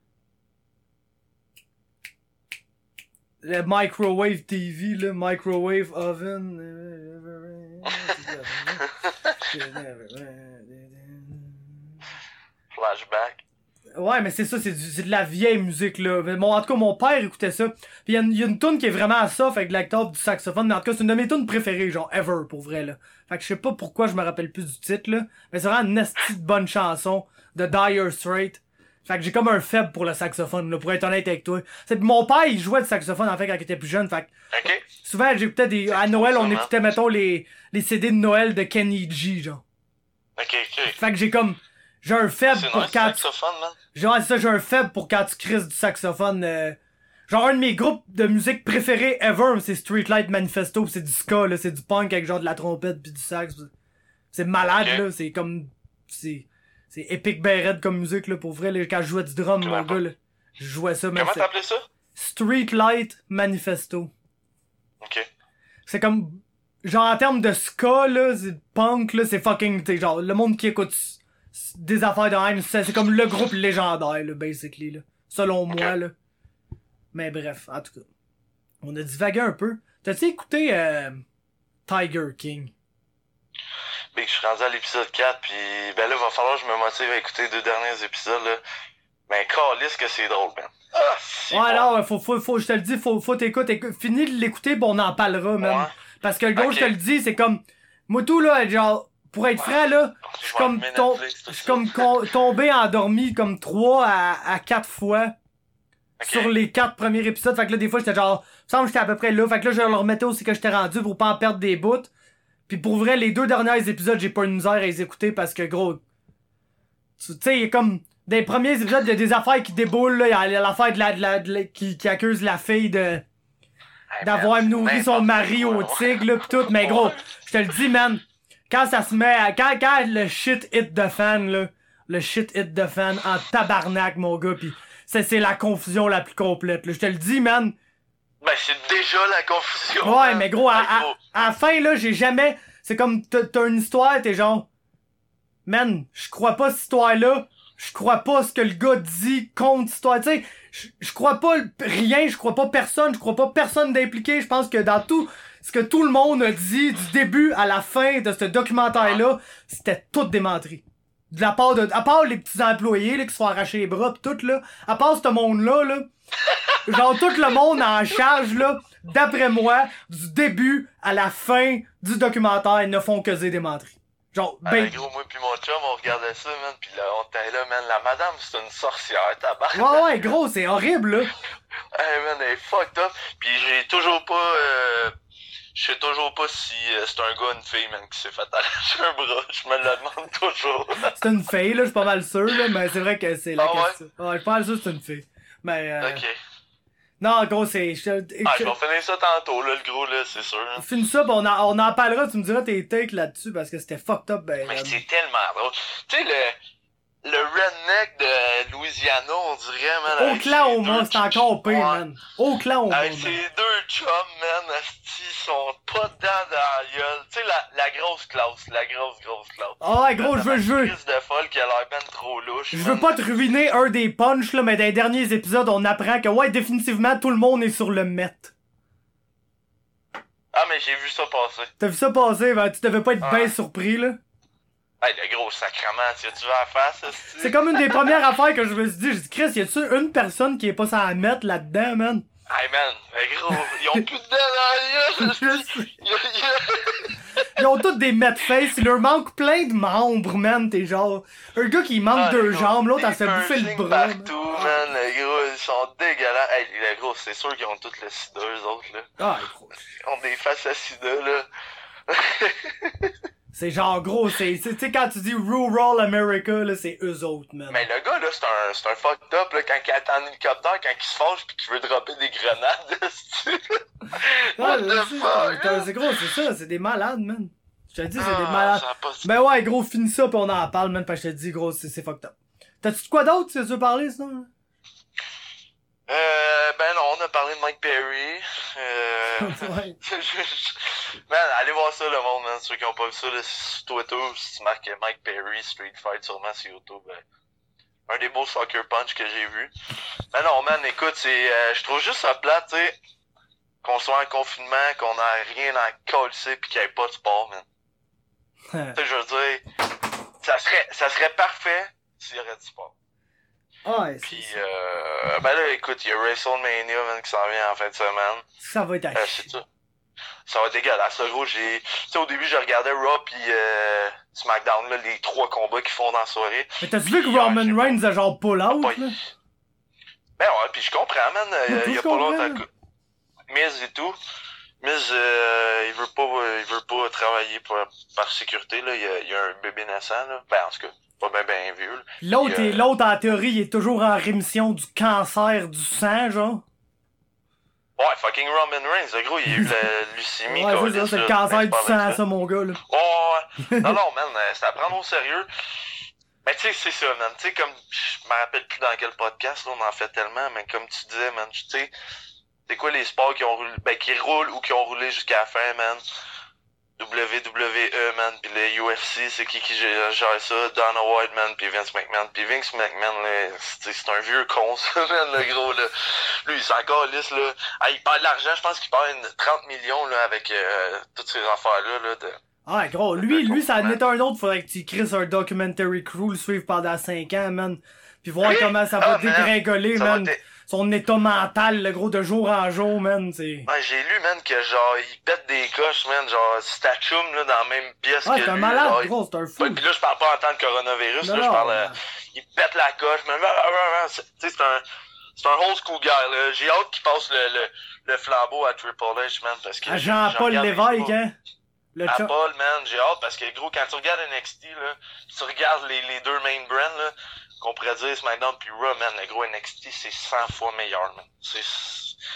le Microwave T V, là, Microwave Oven... Flashback. Ouais, mais c'est ça, c'est, du, c'est de la vieille musique, là. Mais bon, en tout cas, mon père écoutait ça. Pis il y, a une- y a une tune qui est vraiment soft avec l'acteur du saxophone. Mais en tout cas, c'est une de mes tunes préférées, genre, ever, pour vrai, là. Fait que je sais pas pourquoi je me rappelle plus du titre, là. Mais c'est vraiment une esti de bonne chanson de Dire Straits. Fait que j'ai comme un faible pour le saxophone, là, pour être honnête avec toi. C'est mon père, il jouait du saxophone, en fait, quand il était plus jeune. Fait que Ok. souvent, j'écoutais des... À Noël, on Sûrement. écoutait, mettons, les, les C D de Noël de Kenny G, genre. Ok, ok. Fait que j'ai comme... J'ai un faible C'est pour nice, quand... saxophone, man. Genre, c'est ça, j'ai un faible pour quand tu crises du saxophone. euh, Genre, un de mes groupes de musique préférés ever, c'est Streetlight Manifesto, pis c'est du ska, là, c'est du punk avec genre de la trompette pis du sax. pis C'est malade, Ok. là, c'est comme... C'est... C'est épique ben raide comme musique, là, pour vrai, là, quand je jouais du drum, Je mon connais pas. gars, là, je jouais ça, mais Comment c'est... t'appelais ça? Streetlight Manifesto. Ok. C'est comme... Genre, en termes de ska, là, c'est punk, là, c'est fucking... T'sais, genre, le monde qui écoute s- s- des affaires de même, c'est c'est comme le groupe légendaire, là, basically, là. Selon moi, là. Mais bref, en tout cas. On a divagué un peu. T'as-tu écouté euh, Tiger King? Big, je suis rendu à l'épisode quatre, puis ben là, va falloir que je me motive à écouter les deux derniers épisodes, là. Mais calisse que c'est drôle, man. Ah, c'est Ouais, bon. non, faut, faut, faut, je te le dis, faut, faut t'écouter. Écoute, Finis de l'écouter, pis on en parlera, même. Ouais. Parce que le gars, Ok. je te le dis, c'est comme... Moi, tout, là, genre... Pour être franc, là, je suis vais comme, allumer tom- Netflix, tout je suis ça. comme con- tombé endormi comme trois à, à quatre fois Ok. sur les quatre premiers épisodes. Fait que là, des fois, j'étais genre, il me semble que j'étais à peu près là. Fait que là, je leur remettais aussi que j'étais rendu pour pas en perdre des bouts. Puis pour vrai, les deux derniers épisodes, j'ai pas une misère à les écouter parce que, gros, tu sais, il y a comme, des premiers épisodes, il y a des affaires qui déboulent, là. Il y a l'affaire de la, de la, de la- qui, qui accuse la fille de, Hey, d'avoir man, nourri son n'importe mari quoi, au ouais. tigre, là, pis tout, mais gros, je te le dis, man, quand ça se met à... Quand, quand le shit hit de fan, là, le shit hit de fan en tabarnak, mon gars, pis c'est, c'est la confusion la plus complète, là, je te le dis, man. Ben, c'est déjà la confusion. Ouais, man. mais gros, à, Hey, à, gros. à la fin, là, j'ai jamais... C'est comme, t'as, t'as une histoire, t'es genre... Man, je crois pas cette histoire-là. Je crois pas ce que le gars dit contre cette histoire. Tu sais, je- je crois pas le- rien, je crois pas personne, je crois pas personne d'impliqué. Je pense que dans tout ce que tout le monde a dit du début à la fin de ce documentaire-là, c'était tout démenti. De la part de... À part les petits employés, là, qui se font arracher les bras pis tout, là. À part ce monde-là, là... Genre, tout le monde en charge, là, d'après moi, du début à la fin du documentaire, ne font que des démenteries. Genre, Ah, ben... gros, moi pis mon chum, on regardait ça, man, pis là, on était là, man, la madame, c'est une sorcière, tabarnak. Ouais, ouais, gros, c'est horrible, là. Hey, man, elle est fucked up. Pis j'ai toujours pas, euh... je sais toujours pas si euh, c'est un gars ou une fille, man, qui s'est fait arracher un bras. Je me le demande toujours. C'est une fille, là, je suis pas mal sûr, là, mais c'est vrai que c'est la Ah ouais? question. Ouais, je suis pas mal sûr que c'est une fille. Mais, euh... Ok. Non, gros, c'est... Je... Ah, je- je vais finir ça tantôt, là, le gros, là, c'est sûr. Hein. Finis ça, pis on en, on en parlera, tu me diras tes takes là-dessus, parce que c'était fucked up, ben... Mais euh, c'est tellement drôle. Tu sais, le, le redneck de Louisiana, on dirait, man. avec Oklahoma, ses c'est deux- encore pire, Ouais. man. Oklahoma, Avec man. ces deux chums, man, asti, ils sont pas dedans dans la gueule. Tu sais, la, la grosse classe, la grosse, grosse classe. Ah ouais, gros, je veux, je veux... Crise de folle qui a l'air ben trop louche. Je man. veux pas te ruiner un des punchs, là, mais dans les derniers épisodes, on apprend que, ouais, définitivement, tout le monde est sur le meth. Ah, mais j'ai vu ça passer. T'as vu ça passer, ben, tu devais pas être Ouais. bien surpris, là. Hey, le gros sacrement, tu tu vas à la face, asti? C'est comme une des premières affaires que je me suis dit, j'ai dit, Chris, y a-tu une personne qui est pas sans mettre là-dedans, man? Hey, man, le gros, ils ont plus de dents dans la gueule. Juste- Il y a- il y a- Ils ont tous des met-face, il leur manque plein de membres, man, t'es genre... Un gars qui manque Ah, deux le gros, jambes, l'autre, des elle se fait bouffer le piercings bras. man. partout, man, le gros, ils sont dégueulasses. Hey, le gros, c'est sûr qu'ils ont tous le sida, eux autres, là. Ah, gros. Ils ont des faces à sida, là. C'est genre, gros, c'est... c'est- Tu sais, quand tu dis Rural America, là, c'est eux autres, man. Mais le gars, là, c'est un, c'est un fucked up, là, quand il attend en hélicoptère, quand il se fâche pis qu'il veut dropper des grenades, esti. What Ah, the je sais, fuck? c'est- c'est gros, c'est ça, c'est des malades, man. Je te dis, c'est des Ah, malades. ça a pas... Ben ouais, gros, finis ça pis on en parle, man, parce que je te dis, gros, c'est c'est fucked up. T'as-tu de quoi d'autre que tu veux parler, sinon? Euh, ben non, on a parlé de Mike Perry. Euh... Ouais. je- je- Man, allez voir ça, le monde, man. Ceux qui ont pas vu ça, là, sur Twitter, si tu marques Mike Perry, Street Fight, sûrement sur YouTube. Ben, un des beaux soccer punch que j'ai vu. Ben non, man, écoute, c'est, euh, je trouve juste ça plate, tu sais, qu'on soit en confinement, qu'on a rien à coller pis qu'il n'y ait pas de sport, man. Tu sais, je veux dire, ça serait, ça serait parfait s'il y aurait du sport. Ouais, c'est Pis, ça. euh, ben là, écoute, il y a WrestleMania, man, qui s'en vient en fin de semaine. Ça va être à Euh, chier. c'est ça. Ça va être dégueulasse, là, gros. J'ai, tu sais, au début, je regardais Raw pis euh, SmackDown, là, les trois combats qu'ils font dans la soirée. Mais t'as-tu vu que Puis, Roman ouais, je sais Reigns a genre pull out, pas- là? Ben ouais, pis je comprends, man. Ouais, Il y je a pas comprends. longtemps. Miz et tout. Miz, euh, il veut pas, euh, il veut pas travailler pour, par sécurité, là. Il y a, il y a un bébé naissant, là. Ben, en tout cas, pas ben ben vieux, là. L'autre, Puis, est- euh, l'autre, en théorie, il est toujours en rémission du cancer du sang, genre. Ouais, fucking Roman Reigns, le gros, il a eu la leucémie, Ouais, c'est câlisse, ça, c'est le là. cancer Ben, du pas sang, avec ça, mon gars, là. Ouais, ouais. Non, non, man, euh, c'est à prendre au sérieux. Mais tu sais, c'est ça, man. Tu sais, comme, je me rappelle plus dans quel podcast, là, on en fait tellement, mais comme tu disais, man, tu sais, c'est quoi les sports qui ont roulé, ben, qui roulent ou qui ont roulé jusqu'à la fin, man? W W E, man, pis le U F C, c'est qui qui gère gère ça? Dana White, man, pis Vince McMahon. Pis Vince McMahon, là, c'est c'est un vieux con, ça, man, le gros, là. Lui, il s'en calisse, là. Ah, il perd de l'argent, je pense qu'il perd une trente millions, là, avec euh, toutes ces affaires-là, là, de... Ah, gros, lui, lui, ça en est un autre, faudrait que tu crées un documentary crew, le suivre pendant cinq ans, man. Puis voir Oui? comment ça va Ah, man, dégringoler, ça va man. dé- Son état mental, le gros, de jour en jour, man, c'est... Ouais, j'ai lu, man, que genre, il pète des coches, man, genre, Statchum, là, dans la même pièce Ah, que c'est un lui, malade, genre, il- gros, c'est un fou. Ouais, pis là, je parle pas en tant que coronavirus, Non, là, je non, parle, euh, non. il pète la coche, man, tu sais, c'est un, c'est un old school guy, là, j'ai hâte qu'il passe le, le, le flambeau à Triple H, man, parce que... À je- Jean-Paul je regarde les Lévesque, sports. hein? Le À chat. Paul, man, j'ai hâte, parce que, gros, quand tu regardes N X T, là, pis tu regardes les, les deux main brands, là, qu'on pourrait dire SmackDown pis Raw, man, le gros N X T, c'est cent fois meilleur, man. C'est... Pis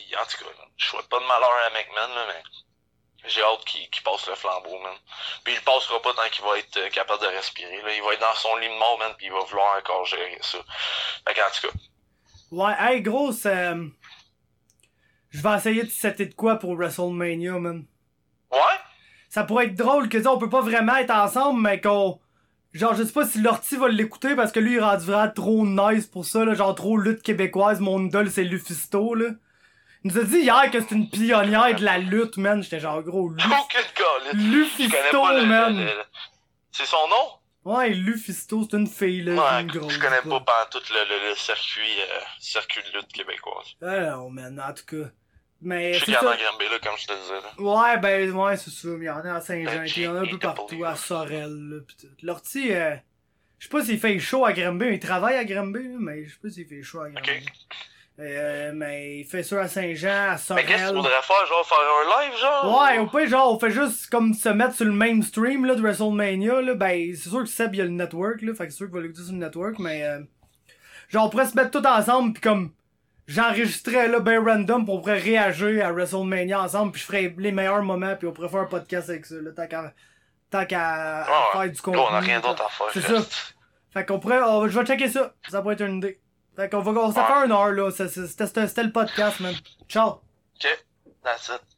Puis, en tout cas, je souhaite pas de malheur à McMahon, là, mais j'ai hâte qu'il qu'il passe le flambeau, man. Puis il le passera pas tant qu'il va être euh, capable de respirer, là. Il va être dans son lit de mort, man, puis il va vouloir encore gérer ça. Fait qu'en tout cas. Ouais, hey, gros, c'est... Je vais essayer de setter de quoi pour WrestleMania, man. Ouais? Ça pourrait être drôle que, on peut pas vraiment être ensemble, mais qu'on... Genre, je sais pas si Lortie va l'écouter, parce que lui, il est rendu vraiment trop nice pour ça, là. Genre, trop lutte québécoise. Mon idole, c'est Lufisto, là. Il nous a dit hier que c'est une pionnière de la lutte, man. J'étais genre, gros, Luf... Aucune galette. Lufisto, man. Le, le, le... C'est son nom? Ouais, Lufisto, c'est une fille, là. Ouais, une grosse, je connais là. pas pendant tout le, le, le circuit, euh, circuit de lutte québécoise. Ah non, man, en tout cas. Mais Je sais c'est qu'il y en ça. a à Granby, là, comme je te disais, là. Ouais, ben, ouais, c'est ça. Il y en a à Saint-Jean, Ben, il y en a un peu J- partout, à Sorel, là, pis tout. L'ortie, euh, je sais pas s'il fait chaud à Granby, il travaille à Granby, là, mais je sais pas s'il fait chaud à Granby. Ok. Euh, mais il fait ça à Saint-Jean, à Mais qu'est-ce que tu Sorel. voudrais faire, genre, faire un live, genre? Ouais, au pire, genre, on fait juste comme se mettre sur le mainstream, là, de WrestleMania, là, ben, c'est sûr que Seb, il y a le network, là, fait que c'est sûr qu'il va l'écouter sur le network, mais, euh, genre, on pourrait se mettre tout ensemble, pis comme, j'enregistrerais, là, ben random, pis on pourrait réagir à WrestleMania ensemble, pis je ferais les meilleurs moments, pis on pourrait faire un podcast avec ça, là, tant qu'à, tant qu'à à Ah, faire du contenu. Là, on a rien d'autre à faire. C'est ça. reste. Fait qu'on pourrait, on- je vais checker ça, ça pourrait être une idée. Fait qu'on va, on, ça Ouais. fait une heure, là, ça- ça- c'était c'était le podcast, man. Ciao! Ok, that's it.